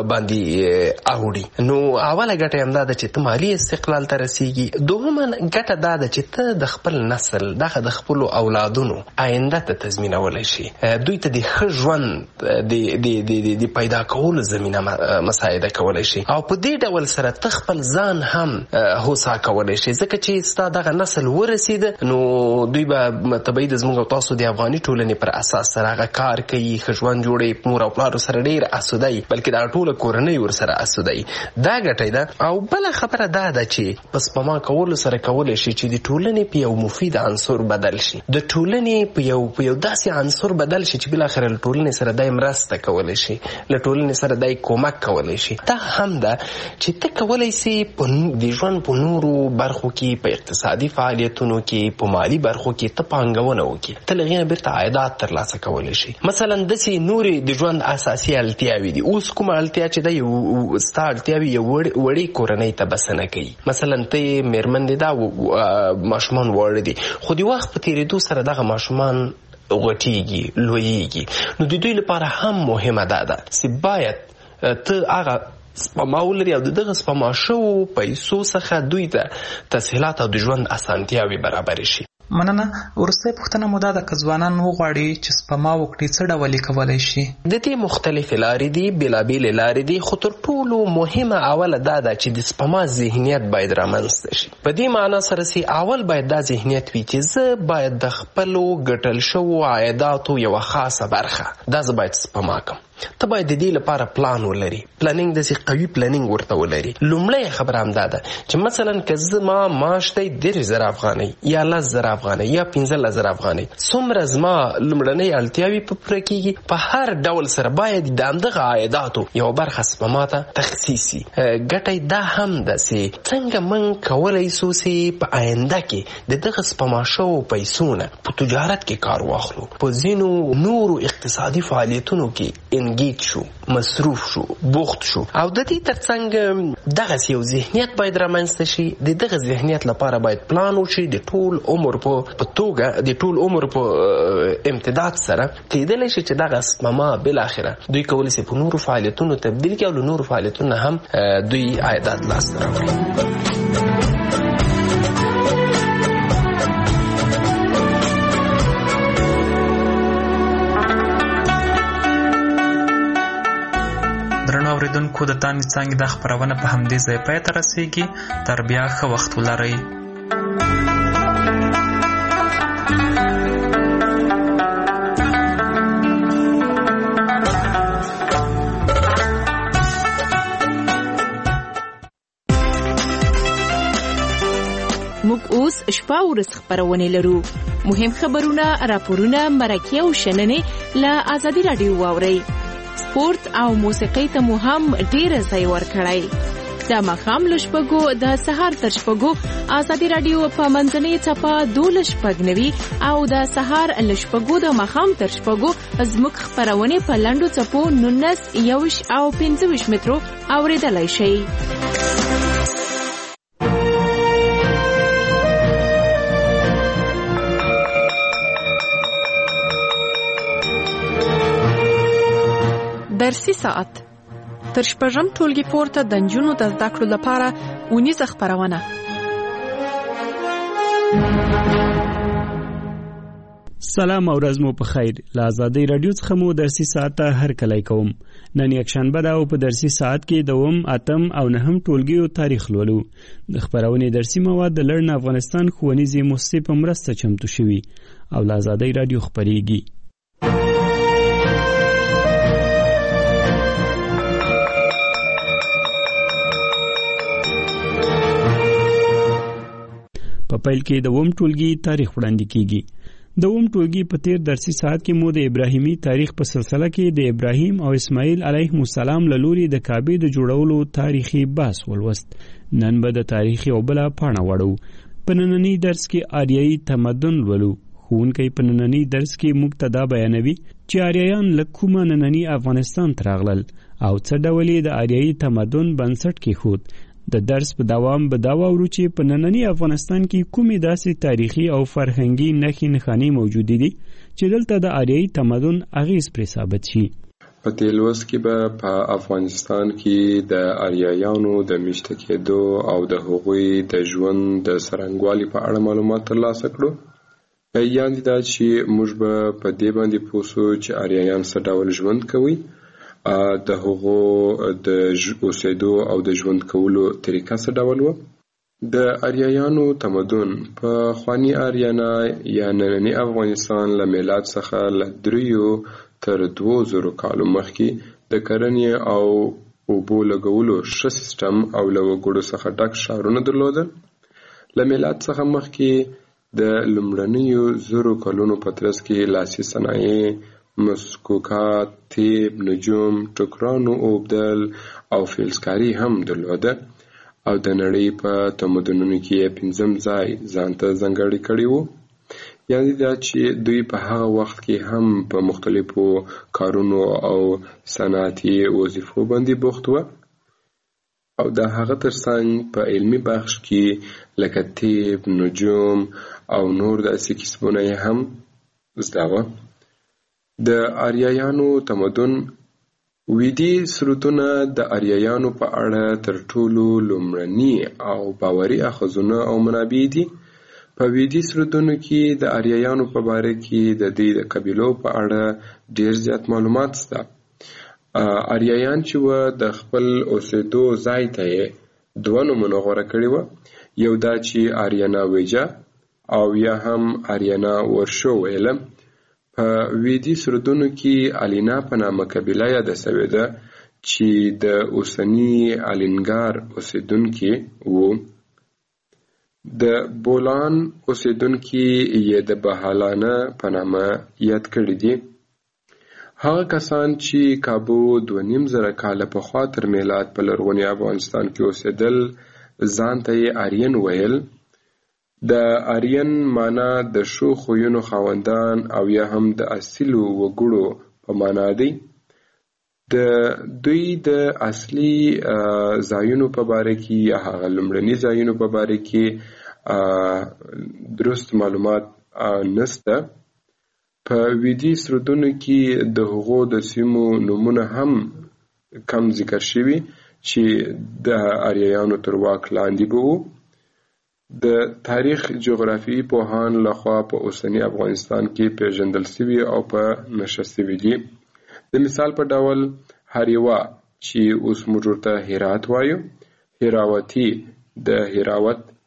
باندې اوړي. نو اوله ګټه همدا ده چې ته مالي استقلال ته رسېږي. دوهمه ګټه دا ده چې ته د خپل نسل، دغه د خپلو اولادونو آینده ته تضمینولی شي، دوی ته د ښه ژوند د پیدا کولو زمینه مساعده کولی شي. او په دې ډول سره ته خپل ځان هم هوسا کولی شي، ځکه چې ستا دغه نسل ورسېده نو دوی به طبیعي د زموږ او تاسو د افغاني ټولنې پر اساس سره هغه کار کوي، ښه ژوند جوړوي، مور او پلارو سره ډېر اسوده وي، بلکې دا ټوله کورنۍ ورسره اسوده وي. دا ګټه ده. او بله خبره دا ده چې په سپما کولو سره کولی شي چې د ټولنې په یو مفید عنصر بدل شي، د ټولنې په یو په یو داسې عنصر بدل شي چې بالاخره له ټولنې سره دای مرسته کولی شي، له ټولنې سره دای کومک کولی شي. دا هم ده چې ته کولی سي د ژوند په نورو برخو کې، په اقتصادي فعالیتونو کې، په مالي برخو کې ته پانګونه وکړي، ته له هغې نه بیرته عایدات ترلاسه کولی شي. مثلا داسې نورې د ژوند اساسي اړتیاوې دي. اوس کومه اړتیا چې ده یو ستا اړتیاوې یو وړې کورنۍ ته بسنه کوي. مثلا ته یې مېرمن دې دا ماشومان واړه دي، خو د وخت په تېرېدو سره دغه ماشومان غټېږي، لویېږي. نو د دوی لپاره هم مهمه ده ده چې باید ته هغه سپما ولري او د دغه سپما شوو پیسو څخه دوی ته تسهیلات او د ژوند اسانتیاوې برابرې شي. مننه. وروستۍ پوښتنه مو دا ده که ځوانان وغواړي چې سپما وکړي څه ډول یې کولی شي؟ د دې مختلفې لارې دي، بېلابېلې لارې دي، خو تر ټولو مهمه اوله دا ده چې د سپما ذهنیت باید رامنځته شي. په دې معنا سره چې اول باید دا ذهنیت وي چې زه باید د خپلو ګټل شوو عایداتو یوه خاصه برخه دا زه باید سپما کړم. ته باید د دې لپاره پلان ولري، پلانینګ داسې قوي پلانینګ ورته ولري. لومړی خبره همدا ده چې مثلا که زما معاش دی دېرش زره افغانۍ یا لس زره افغانۍ یا پنځلس زره افغانۍ، څومره زما لومړنۍ اړتیاوې په پوره کېږي، په هر ډول سره باید د همدغه عایداتو یوه برخه سپما ته تخصیص شي. ګټه دا هم ده چې څنګه موږ کولی شو چې په آینده کې د دغه سپما شوو پیسو نه په تجارت کې کار واخلو، په ځینو نورو اقتصادي فعالیتونو کې انګیج شو، مصروف شو، بوخت شو. او د دې ترڅنګ دغه یو ذهنیت باید رامنځته شي. د دغه ذهنیت لپاره باید پلان وشي د ټول عمر په توګه، د ټول عمر په امتداد سره کېدلی شي چې دغه سپما بالاخره دوی کولی شي په نورو فعالیتونو تبدیل کړي او له نورو فعالیتونو هم دوی عایدات لاسته راوړي. درنو اوریدونکو، د تانې څانګې دا خپرونه په همدې ځای پای ته رسیږي. تر بیا ښه وخت ولرئ. موږ اوس شپه ورځ خبرونه لرو. مهم خبرونه، راپورونه، مرکه او شننې له آزادي رادیو واورئ. سپورت او موسیقي ته مو هم ډیره ځای ورکړئ. د ماښام له شپږو د سهار تر شپږو آزادي رادیو په منځنۍ څپه دولس شپږ نوي او د سهار له شپږو د ماښام تر شپږو زموږ خبرونه په لنډو څپو نولس یوش او پنځه ویشت مترو اورېدلای شئ. درسي ساعت تر شپږم ټولګي پورته د نجونو د زده کړو لپاره اونیزه خبرونه. سلام او ورځ مو په خیر. له آزادۍ رادیو څخه مو درسي ساعت ته هرکلی کوم. نن یکشنبه ده او په درسي ساعت کې دوم، اتم او نهم ټولګیو تاریخ لولو. د خبرونې درسي مواد د لړن افغانستان ښوونیزې مؤسسې په مرسته چمتو شوي او له آزادۍ رادیو خپریږي. په پیل کې د اووم ټولګي تاریخ وړاندې کیږي. د اووم ټولګي په تیر درسي ساعت کې مو د ابراهیمي تاریخ په سلسله کې د ابراهیم او اسماعیل علیهم السلام له لوري د کعبې د جوړولو تاریخي بحث ولوست. نن به د تاریخ یو بله پاڼه وړو. په ننني درس کې آریایي تمدن ولو. ښوونکی په ننني درس کې موږ ته دا بیانوي چې آریایان له کومه ننني افغانستان ته راغلل او څه ډول یې د آریایي تمدن بنسټ کېښود. د درس په دوام به دا واورو چې په ننني افغانستان کې کومې داسې تاریخي او فرهنګي نښې نښانې موجودې دي چې دلته د آریایي تمدن اغیز پرې ثابت شي. په دې لوست کې به په افغانستان کې د آریایانو د میشته کېدو او د هغوی د ژوند د څرنګوالي په اړه معلومات ترلاسه کړو. یعنې دا چې موږ به په دې باندې پوه شو چې آریایان څه ډول ژوند کوي، د هغو د اوسېدو او د ژوند کولو طریقه څه ډول وه. د آریایانو تمدن په خواني آریانا یا ننني افغانستان له میلاد څخه له دریو تر دوو زرو کالو مخکې د کرنې او اوبو لګولو ښه سیستم او له وګړو څخه ډک ښارونه درلودل. له میلاد څخه مخکې د لومړنیو زرو کلونو په ترڅ کې لاسي صنایع، مسکوکات، تیب، نجوم، ټوکرانو اوبدل او فلزکاري هم درلوده او د نړۍ په تمدنونو کې یې پنځم ځای ځانته ځانګړی کړی و. یعنې دا چې دوی په هغه وخت کې هم په مختلفو کارونو او صنعتي وظیفو باندې بوخت و او د هغه ترڅنګ په علمي بخش کې لکه تیب، نجوم او نور داسې کسبونه یې هم زده وه. د آریایانو تمدن ویدي سرودونه د آریایانو په اړه تر ټولو لومړني او باوري اخذونه او منابع دي. په ویدي سرودونو کې د آریایانو په باره کې د دې د قبیلو په اړه ډیر زیات معلومات شته. آریایان چې و د خپل اوسېدو ځای ته یې دوه نومونه غوره کړي وه. یو دا چې آریانا ویجا او یا هم آریانا ورشو ویله. په ویدي سرودونو کې الینا په نامه قبیله یاده سوې ده چې د اوسني الینګار اوسېدونکي وو. د بولان اوسېدونکي یې د بهالانه په نامه یاد کړي دي. هغه کسان چې کابو دوه نیم زره کاله پخوا تر میلاد په لرغوني افغانستان کې اوسېدل ځان ته یې آرین ویل. د آرین معنا د ښو خویونو خاوندان او یا هم د اصلو وګړو په معنا دی. د دوی د اصلي ځایونو په باره کې یا هغه لومړني ځایونو په باره کې درست معلومات نشته. په ویدي سرودونو کې د هغو د سیمو نومونه هم کم ذکر شوي چې د آریایانو تر واک لاندې به وو. د تاریخ جغرافیایي پوهان لخوا په اوسني افغانستان کې پیژندل شوي او په نښه شوي دي. د مثال په ډول هریوا چې اوس موږ ورته هرات وایو، هراوتي د هراوت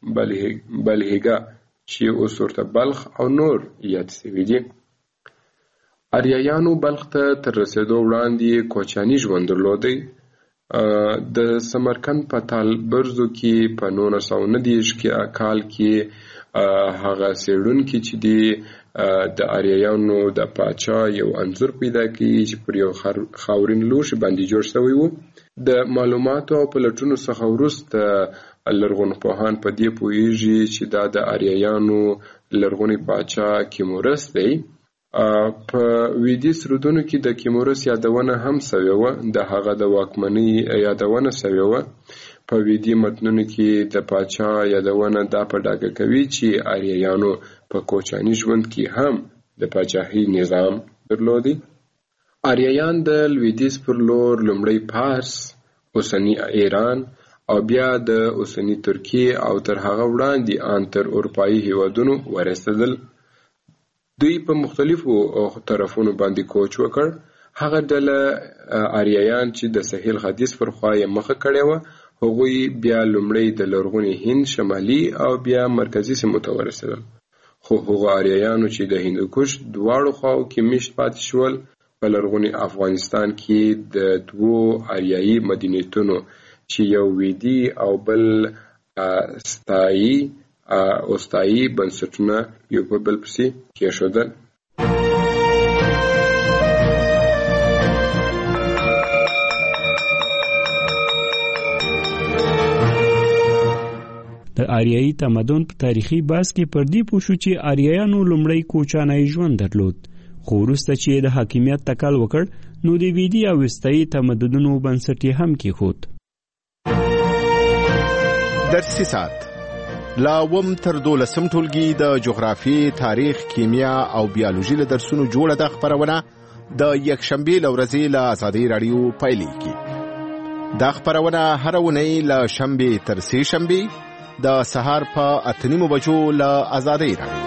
بلهیګا چې اوس ورته بلخ او نور یاد شوي دي. آریایانو بلخ ته تر رسېدو وړاندې کوچاني ژوند درلودی. د سمرقند په تالبرزو کې په نولس سوه نهه دېرش کال کې هغه څېړونکي چې دي د آریایانو د پاچا یو انځور پیدا کوي چې پر یو خاورین لوښي باندې جوړ شوی و. د معلوماتو او پلټونو څخه وروسته لرغونپوهان په دې پوهیږي چې دا د آریایانو لرغونی پاچا کیمورس دی. په ویدیس رودونو کې د کیمورس یادونه هم سوې وه، د هغه د واکمنۍ یادونه سوې وه. په ویدي متنونو کې د پاچا یادونه دا په ډاګه کوي چې آریایانو په کوچاني ژوند کې هم د پاچاهۍ نظام درلودی. آریایان د لویدیځ پر لور لومړی پارس، اوسنی ایران او بیا د اوسنی ترکیې او تر هغه وړاندې ان تر اروپایي هیوادونو ورسېدل. دوی په مختلفو طرفونو باندې کوچ وکړ. هغه ډله آریایان چې د سهیل حدیث پر خوا یې مخه کړې وه، هغوی بیا لومړی د لرغوني هند شمالي او بیا مرکزي سیمو ته ورسېدل. خو هغو آریایانو چې د هندوکش دواړو خواو کې میشت پاتې شول، په لرغوني افغانستان کې د دوو آریایي مدنیتونو چې یو ویدي او بل ستایي اوستایي بنسټونه یو په بل پسې کېښودل. د آریایي تمدن په تاریخي بحث کې پر دې پوه شو چې آریایانو لومړی کوچانی ژوند درلود، خو وروسته چې د حاکمیت تکل وکړ نو د ویدي او وستایي تمدنونو بنسټ یې هم کېښود. درسي ساعت لا وم تر دولسم ټولګي د جغرافي، تاریخ، کیمیا او بیولوژي له درسونو جوړه ده خپرونه د یکشنبې له ورځې له ازادۍ راډیو پیلېږي. دا خپرونه هره اونۍ له شنبې تر سې شنبې د سهار په اته نیمو بجو له ازادۍ راډیو.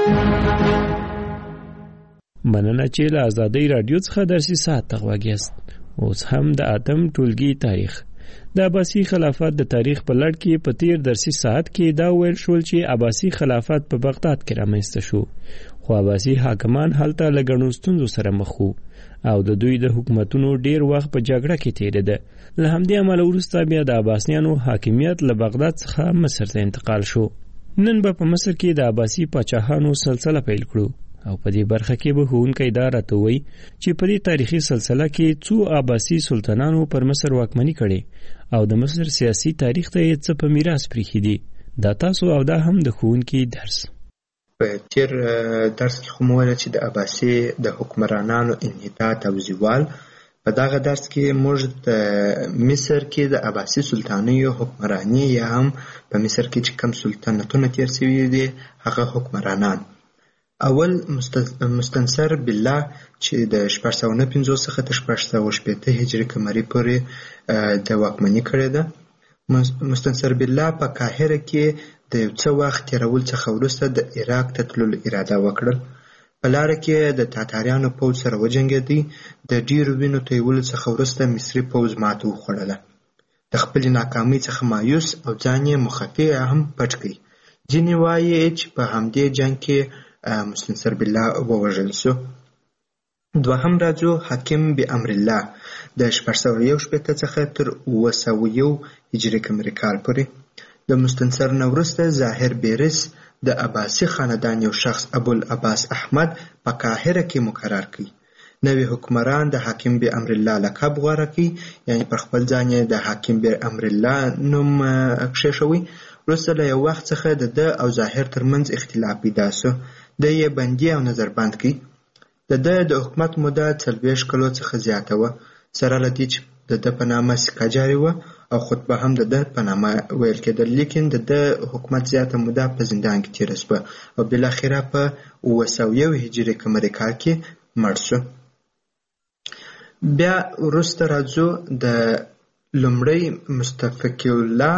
مننه چې له ازادۍ راډیو څخه درسي ساعت ته غوږ یاست. اوس هم د اتم ټولګي تاریخ د عباسي خلافت د تاریخ په لړ کې په تیر درسي ساعت کې دا ویل شول چې عباسي خلافت په بغداد کې رامنځته شو، خو عباسي حاکمان هلته له ګڼو ستونزو سره مخ وو او د دوی د حکومتونو ډیر وخت په جګړه کې تیریده. له همدې امله وروسته بیا د عباسیانو حاکمیت له بغداد څخه مصر ته انتقال شو. نن به په مصر کې د عباسي پاچاهانو سلسله پیل کړو او په دې برخه کې به ښوونکی دا راته وایي چې په دې تاریخي سلسله کې څو عباسي سلطانانو پر مصر واکمني کړې او د مصر سیاسي تاریخ ته یې څه په میراث پریښي دي. دا تاسو او دا هم د ښوونکي درس. په تیر درس کې خو مو ویل چې د عباسي د حکمرانانو انحطاط او زوال. په دغه درس کې موږ د مصر کې د عباسي سلطانیو حکمراني یا هم په مصر کې چې کوم سلطنتونه تیر شوي دي هغه حکمرانان. اول مستنصر بالله چې د شپږ سوه نهه پنځوس څخه تر شپږ سوه شپېته هجري قمري پورې د واکمني کړې ده. مستنصر بالله په قاهره کې د یو څه وخت تېرولو څخه وروسته د عراق ته تللو اراده وکړل. په لاره کې د تاتاریانو پوځ سره وجنګېدی. د ډېرو وینو تویولو څخه وروسته مصري پوځ ماته وخوړله. د خپلې ناکامۍ څخه مایوس او ځان یې مخفي هم پټ کړي. ځینې وایي چې په همدې جنګ کې مستنصر بالله ووژل شو. دوهم راځو حاکم بامر الله د شپږ سوه یو شپېته څخه تر اوه سوه یو هجري قمري کال پورې. د مستنصر نه وروسته ظاهر بیرس د عباسي خاندان یو شخص ابوالعباس احمد په قاهره کې مقرر کړي. نوی حکمران د حاکم بامر الله لقب غوره کړي، یعنی پر خپل ځان یې د حاکم بامر الله نوم کښېښوي. وروسته له یو وخت څخه د ده او ظاهر ترمنځ اختلاف پیدا شو. د یې بندي او نظربند کړي. د ده د حکومت موده څلوېښت کلو څخه زیاته وه، سره له دې چې د ده په نامه سکه جاري وه او خطبه هم د ده په نامه ویل کېدل. لیکن د ده حکومت زیاته موده په زندان کې تېره شوه او بالاخره په اوه سوه یو هجري قمري کال کې مړ شو. بیا وروسته راځو د لومړی مستفقی الله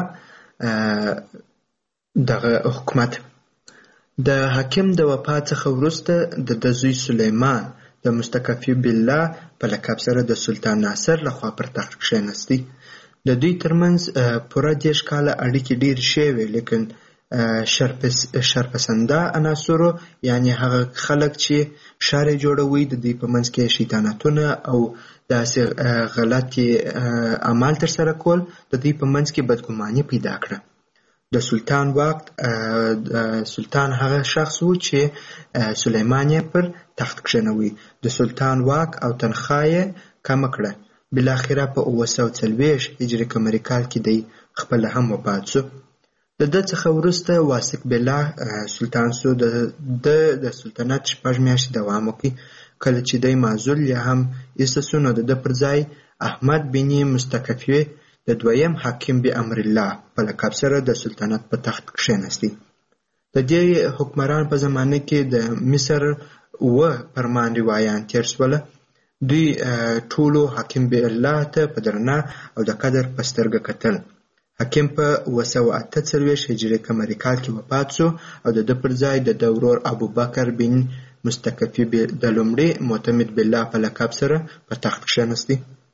دغه حکومت. د حاکم د وفات څخه وروسته د ده زوی سلیمان د مستکفی بالله په لقب سره د سلطان ناصر لخوا پر تخت کښېنستی. د دوی ترمنځ پوره دېرش کاله اړیکې ډېرې ښې وې، لیکن شرپسنده عناصرو، یعنی هغه خلک چې شر جوړوي، د دې په منځ کې شیطانتونه او داسې غلطي اعمال ترسره کول، د دې په منځ کې بدګماني پیدا کړه. د سلطان واک سلطان هغه شخص و چې سلیمان یې پر تخت کښېنوي. د سلطان واک او تنخواه یې کمه کړه. بالاخره په اوه سوه څلوېښت هجري قمري کال کې دی خپله هم وفات شو. د ده څخه وروسته واثق بالله سلطان شو. د د سلطنت شپږ میاشتې دوام وکړي. کله چې دی معزول یا هم ایسته شو، نو د ده پر ځای احمد بن مستکفی د دویم حاکم به امر الله په لقب سره د سلطنت په تخت کښېنستی. د دې حکمران په زمانه کې د مصر اوه فرمان روایان تیر شوله. دوی ټولو حاکم به الله ته په درنه او د قدر په سترګه کتل. حاکم په اوه سوه اته څلوېښت هجري قمري کال کې وفات شو او د ده پر ځای د ده ورور ابوبکر بن مستکفی د لومړي معتمد بالله په لقب سره په تخت کښېنستی.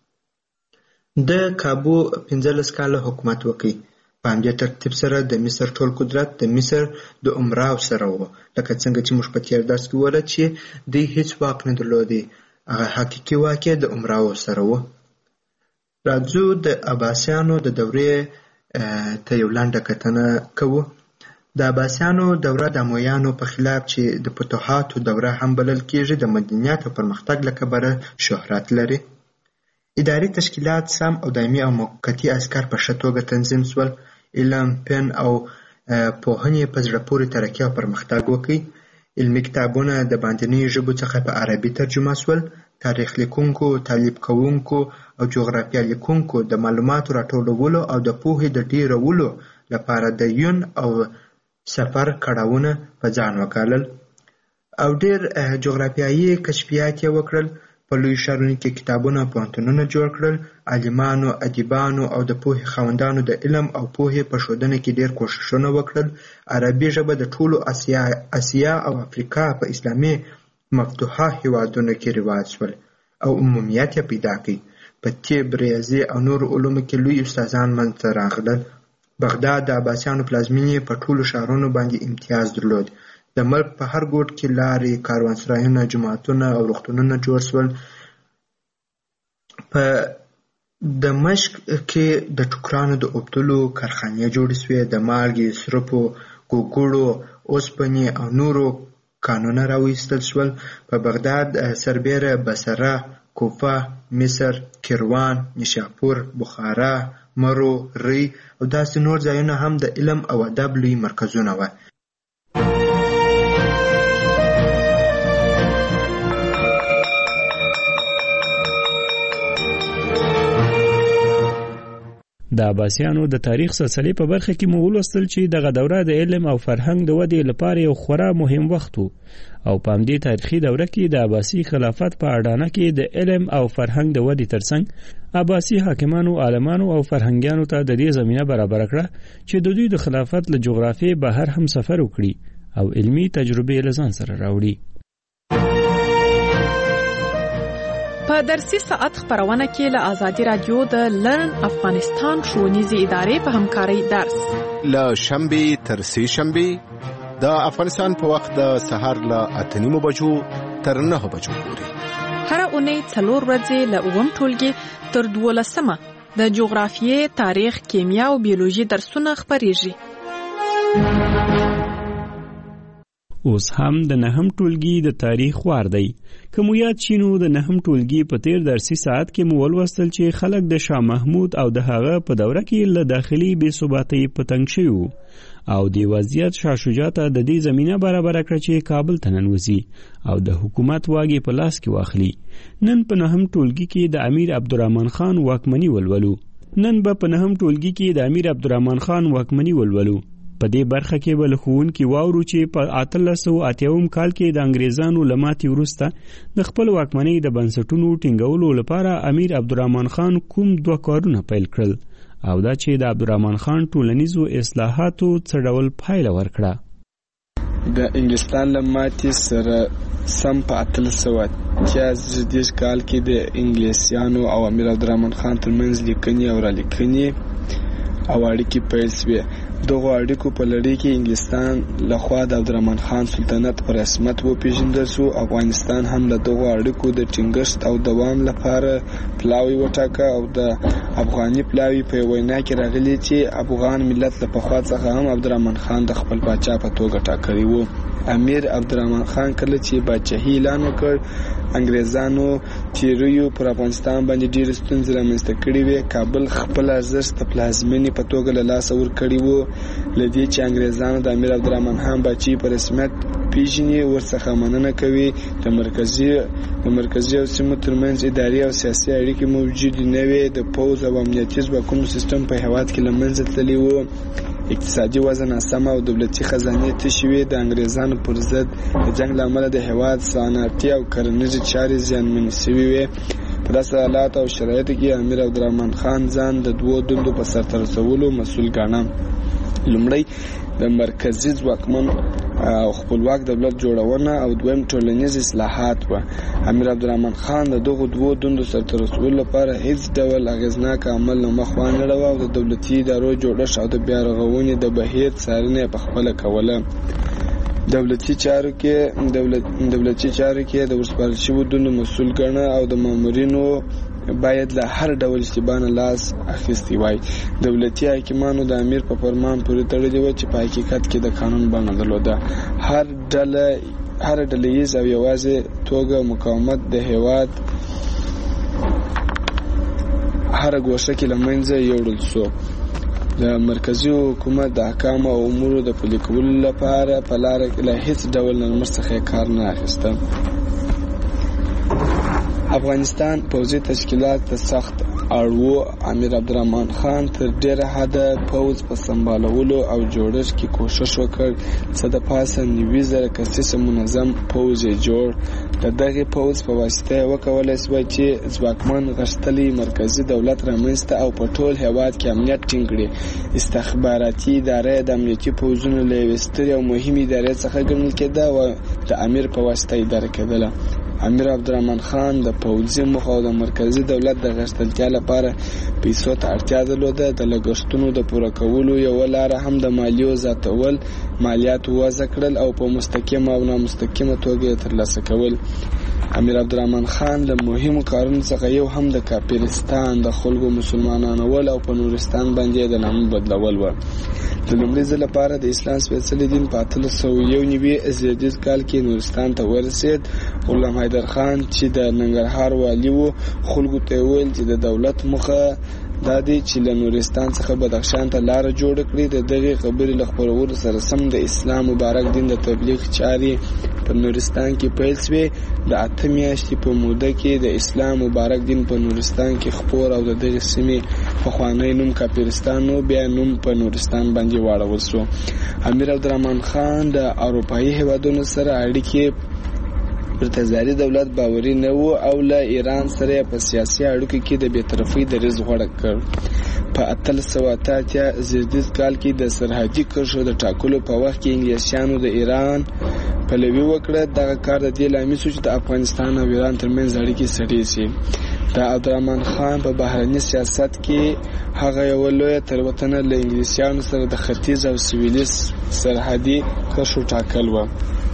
د کابو پنځلس کاله حکومت وکړي. په همدې ترتیب سره د مصر ټول قدرت د مصر د عمراو سره و، لکه څنګه چې موږ په تېر درس کې وویل چې دوی هیڅ واک نه درلودی. هغه حقیقي واک یې د عمراو سره و. راځو د عباسیانو د دورې ته یو لنډه کتنه کوو. د عباسیانو دوره د امویانو په خلاف چې د فتوحاتو دوره هم بلل کېږي، د مدنیت او پرمختګ له کبله شهرت لري. اداري تشکیلات سم او دایمي او موقتي عسکر په ښه توګه تنظیم شول. علم، فن او پوهنې په زړه پورې ترقي او پرمختګ وکړي. علمي کتابونه د باندنیو ژبو څخه په عربي ترجمه شول. تاریخ لیکونکو، تعلیب کوونکو او جغرافیه لیکونکو د معلوماتو راټولولو او د پوهې د ډیرولو لپاره د یون او سفر کړاوونه په ځان وګالل او ډیر جغرافیایي کشفیات یې وکړل. په لوی ښارونو کې کتابونه او پوهنتونونه جوړ کړل. عالمانو، ادیبانو او د پوهې خاوندانو د علم او پوهې په ښودنه کې ډیر کوښښونه وکړل. عربي ژبه د ټولو اسیا اسیا او افریقا په اسلامي مفتوحه هیوادونو کې رواج شول او عمومیت یې پیدا کړ. په طب، ریاضي او نورو علومو کې لوی استادان منځته راغلل. بغداد د عباسیانو پلازمینې په ټولو ښارونو باندې امتیاز درلود. د ملک په هر ګوټ کې لارې، کاروانسرایونه، جوماتونه او روغتونونه جوړ شول. په دمشق کې د ټوکرانو د اوبدلو کارخانې جوړې شوې. د مالګې، سرپو، ګوګړو، اوسپنې او نورو کانونه راویستل شول. په بغداد سربیره بصره، کوفه، مصر، کیروان، نیشاپور، بخارا، مرو، ری او داسې نور ځایونه هم د علم او ادب لوی مرکزونه وو. د عباسیانو د تاریخ سلسله په برخه کې مو ولوستل چې دغه دوره د علم او فرهنګ د ودې لپاره یو خورا مهم وخت و او په همدې تاریخي دوره کې د عباسي خلافت په اډانه کې د علم او فرهنګ د ودې ترڅنګ عباسي حاکمانو، عالمانو او فرهنګیانو ته د دې زمینه برابر کړه چې د دوی د خلافت له جغرافیې بهر هم سفر وکړي او علمي تجربې له ځان سره راوړي. په درسي ساعت خبرونه کې له آزادي رادیو د لرن افغانستان ښوونیزې ادارې په همکارۍ درس له شنبې تر سې شنبې د افغانستان په وخت د سهار له اته نیمو بجو تر نهو بجو پورې. هر اونۍ څلور ورځې له اووم ټولګي تر دولسمه د جغرافیې، تاریخ، کیمیا او بیولوژي درسونه خپریږي. اوس هم د نهم ټولګي د تاریخ وار دی. کوم یاد شینو د نهم ټولګي په تیر درسي ساعت کې مو ولوستل چې خلک د شاه محمود او د هغه په دوره کې له داخلي بې ثباتۍ په تنګ شوي او د وضعیت شاه شجاع ته د دې زمینه برابره کړه چې کابل ته ننوځي او د حکومت واګې په لاس کې واخلي. نن په نهم ټولګي کې د امیر عبدالرحمن خان واکمني ولولو. نن به په نهم ټولګي کې د امیر عبدالرحمن خان واکمني ولولو. په دې برخه کې به له ښوونکي واورو چې په اتلس سوه اتیاوم کال کې د انګریزانو له ماتې وروسته د خپل واکمنۍ د بنسټونو ټینګولو لپاره امیر عبدالرحمن خان کوم دوه کارونه پیل کړل او دا چې د عبدالرحمن خان ټولنیزو اصلاحاتو څه ډول پایله ورکړه. د انګلستان له ماتې سره سم په اتلس سوه اتیا دېرش کال کې د انګلیسیانو او امیر عبدالرحمن خان ترمنځ لیکنې او رالیکنې او اړیکې پیل شوې. دغه اړیکو په لړۍ کې انګلستان لخوا د عبدالرحمن خان سلطنت په رسمیت وپېژندل شو. افغانستان هم له دغو اړیکو د ټینګښت او دوام لپاره پلاوی وټاکه او د افغاني پلاوی په وینا کې راغلي چې افغان ملت له پخوا څخه هم عبدالرحمن خان د خپل پاچا په توګه ټاکلی و. امیر عبدالرحمن خان کله چې پاچاهي اعلان وکړ، انګریزانو تیریو پر افغانستان باندې ډېرې ستونزې رامنځته کړې وې. کابل خپل ارزښت د پلازمینې په توګه له لاسه ورکړی و. له دې چې انګریزانو د امیر عبدالرحمن خان پاچاهي په رسمیت پیژني، ورڅخه مننه کوي. د مرکزي د مرکزي او سیمو ترمنځ اداري او سیاسي اړیکې موجودې نه وې. د پوځ او امنیتي ځواکونو سیستم په هېواد کې له منځه تللی و. اقتصادي وضع ناسمه او دولتي خزانې تشې وې. د انګریزانو پر ضد د جنګ له امله د هېواد صنعتي او کرنیزې چارې زیانمنې شوې وې. په داسې حالاتو او شرایطو کې امیر عبدالرحمن خان ځان د دوو دندو په سرته رسولو مسؤل ګاڼه. لومړی د مرکزي ځواکمن او خپلواک دولت جوړونه او دویم ټولنیز اصلاحات و. امیر عبدالرحمن خان د دغو دوو دندو سرته رسولو لپاره هیڅ ډول اغېزناک عمل نه مخ وانهړوه او د دولتي ادارو جوړښت او د بیا رغونې د بهیر څارنه یې پخپله کوله. دولتي چارو کې دولت دولتي چارو کې د ورسپارل شویو دندو مسؤل ګڼه او د مامورینو باید له هر ډول اشتباه نه لاس اخیستی وای. دولتي حاکمانو د امیر په فرمان پورې تړلي و چې په حقیقت کې د قانون بڼه درلوده. هر ډله هر ډلهییز او یوازې توګه مقاومت د هېواد هره ګوشه کې له منځه یوړل سو. د مرکزي حکومت د احکامو او امورو د پلي کولو لپاره په لاره کې له هیڅ ډول نرمښت څخه کار نه اخیسته. افغانستان پوځي تشکیلات د سخت اړوو. امیر عبدالرحمن خان تر ډیره حده پوځ په سمبالولو او جوړښت کې کوشش وکړ. څه د پاسه نوي زره کسیزه منظم پوځ یې جوړ. د دغې پوځ په واسطه یې وکولی شوه چې ځواکمن غښتلی مرکزي دولت رامنځته او په ټول هېواد کې امنیت ټینګ کړي. استخباراتي اداره د امنیتي پوځونو له یوې سترې او مهمې ادارې څخه ګڼل کېده او د امیر په واسطه اداره کېدله. امیر عبدالرحمن خان د پوځي موخو او د مرکزي دولت د غښتلتیا لپاره پیسو ته اړتیا درلوده. د لګښتونو د پوره کولو یوه لاره هم د مالیو زیاتول، مالیات وضع کړل او په مستقیمه او نامستقیمه توګه یې ترلاسه کول. امیر عبدالرحمن خان له مهمو کارونو څخه یو هم د کافرستان د خلکو مسلمانانول او په نورستان باندې د نامه بدلول و. د لومړي ځل لپاره د اسلام سپېڅلي دین په اتلس سوه یو نوي زیږدیز کال کې نورستان ته ورسېد. غلام حیدر خان چې د ننګرهار والي و، خلکو ته یې وویل چې د دولت موخه دا دی چې له نورستان څخه بدخشان ته لاره جوړه کړي. د دغې خبرې له خپرولو سره سم د اسلام مبارک دین د تبلیغ چارې په نورستان کې پیل شوې. د اته میاشتې په موده کې د اسلام مبارک دین په نورستان کې خپور او د دغې سیمې پخوانی نوم کافرستان و، بیا نوم په نورستان باندې واړول شو. امیر عبدالرحمن خان د اروپایي هېوادونو سره اړیکې پر تزاري دولت باوري نه و او له ایران سره په سیاسي اړیکو کې د بېطرفۍ دریځ غوره کړ. په اتلس سوه اته اتیا زیږدیز کال کې د سرحدي کرښو د ټاکلو په وخت کې انګلیسیانو د ایران پلوي وکړه. دغه کار د دې لامل شو چې د افغانستان او ایران ترمنځ اړیکې سړې شي. د عبدالرحمن خان په بهرني سیاست کې هغه یوه لویه تېروتنه له انګلیسیانو سره د ختیځ او سویلي سرحدي کرښو ټاکل و.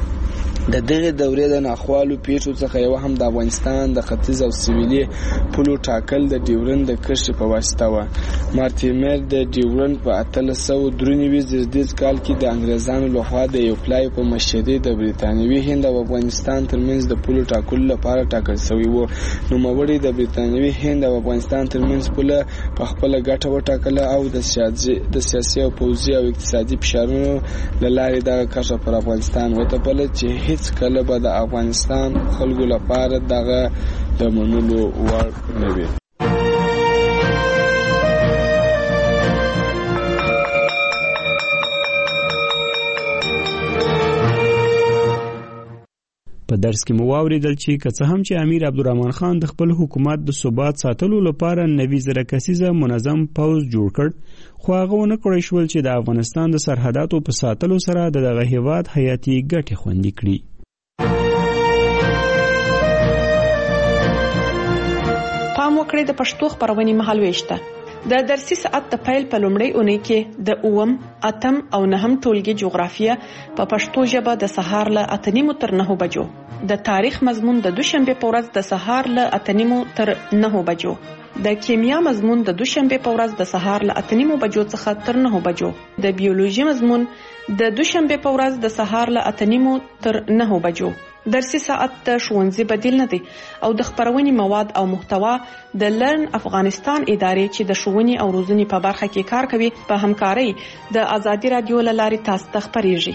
د دغې دورې د ناخوالو پیښو څخه یوه هم د افغانستان د ختیځ او سویلي پولو ټاکل د ډیورند د کرښې په واسطه وه. مارټیمر د ډیورند په اتلس سوه درې نوي زیږدیز کال کې د انګریزانو لخوا د یو پلای په مشرۍ د برټانوي هند او افغانستان ترمنځ د پولو ټاکلو لپاره ټاکل شوی و. نوموړي د برټانوي هند او افغانستان ترمنځ پوله په خپله ګټه وټاکله او د سیاسي د سیاسي او پوځي او اقتصادي فشارونو له لارې دغه کرښه پر افغانستان وتپله چې هیڅ کله به د افغانستان خلکو لپاره دغه د منلو وړ نه وي. په درس کې مو واوریدل چې که څه هم چې امیر عبدالرحمن خان د خپل حکومت د ثبات ساتلو لپاره نوي زره کسیزه منظم پوځ جوړ کړ، خو هغه ونه کړی شول چې د افغانستان د سرحداتو په ساتلو سره د دغه هیواد حیاتي ګټې خوندي کړي. پام وکړئ د پښتو خبرونې مهالويش ته. د درسي ساعت د پیل په لومړۍ اونۍ کې د اووم، اتم او نهم ټولګي جغرافیه په پښتو ژبه د سهار له اته نیمو تر نهو بجو، د تاریخ مضمون د دوشنبه په ورځ د سهار له اته نیمو تر نهو بجو، د کیمیا مضمون د دوشنبه په ورځ د سهار له اته نیمو بجو څخه تر نهو بجو، د بیولوژي مضمون د دوشنبه په ورځ د سهار له اته نیمو تر نهو بجو. درسي ساعت د ښوونځي بدیل نه دی او د خبرونې مواد او محتوا د لرن افغانستان ادارې چې د ښوونې او روزنې په برخه کې کار کوي په همکارۍ د آزادي رادیو له لارې تاسو ته خبرېږي.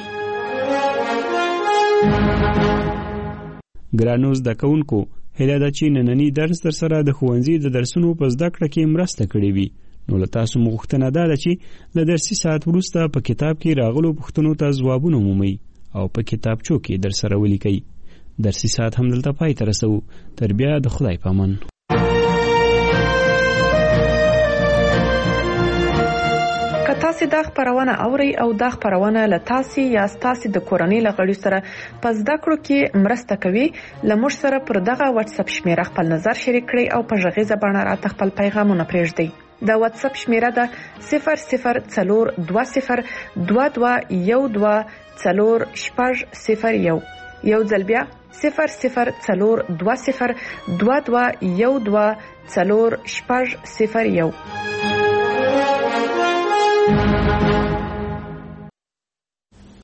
ګرانو زده کوونکو، هیله ده چې نننی درس در سره د ښوونځي د درسونو په زده کړه کې مرسته کړې وي. نو له تاسو مغوښتنه ده چې له درسي ساعت وروسته په کتاب کې راغلو پوښتنو ته ځوابونه ومومئ او په کتابچو کې در سره ولیکئ. درسي ساعت هم دلته پای ته رسو. تر بیا د خدای په امان. که تاسو دا خبرونه اورئ او دا خبرونه له تاسو یا تاسو د کورنۍ له غړي سره په زده کړو کې مرسته کوي، لمر سره پر دغه واتس اپ شمیره خپل نظر شریک کړئ او په ژغیزه باندې راته خپل پیغامونه پرېږدئ. د واتس اپ شمیره ده صفر صفر څلور دوه صفر دوه دوه یو دوه څلور شپږ صفر یو. یو ځل بیا صفر صفر څلور دوه صفر دوه دوه یو دوه څلور شپږ صفر یو.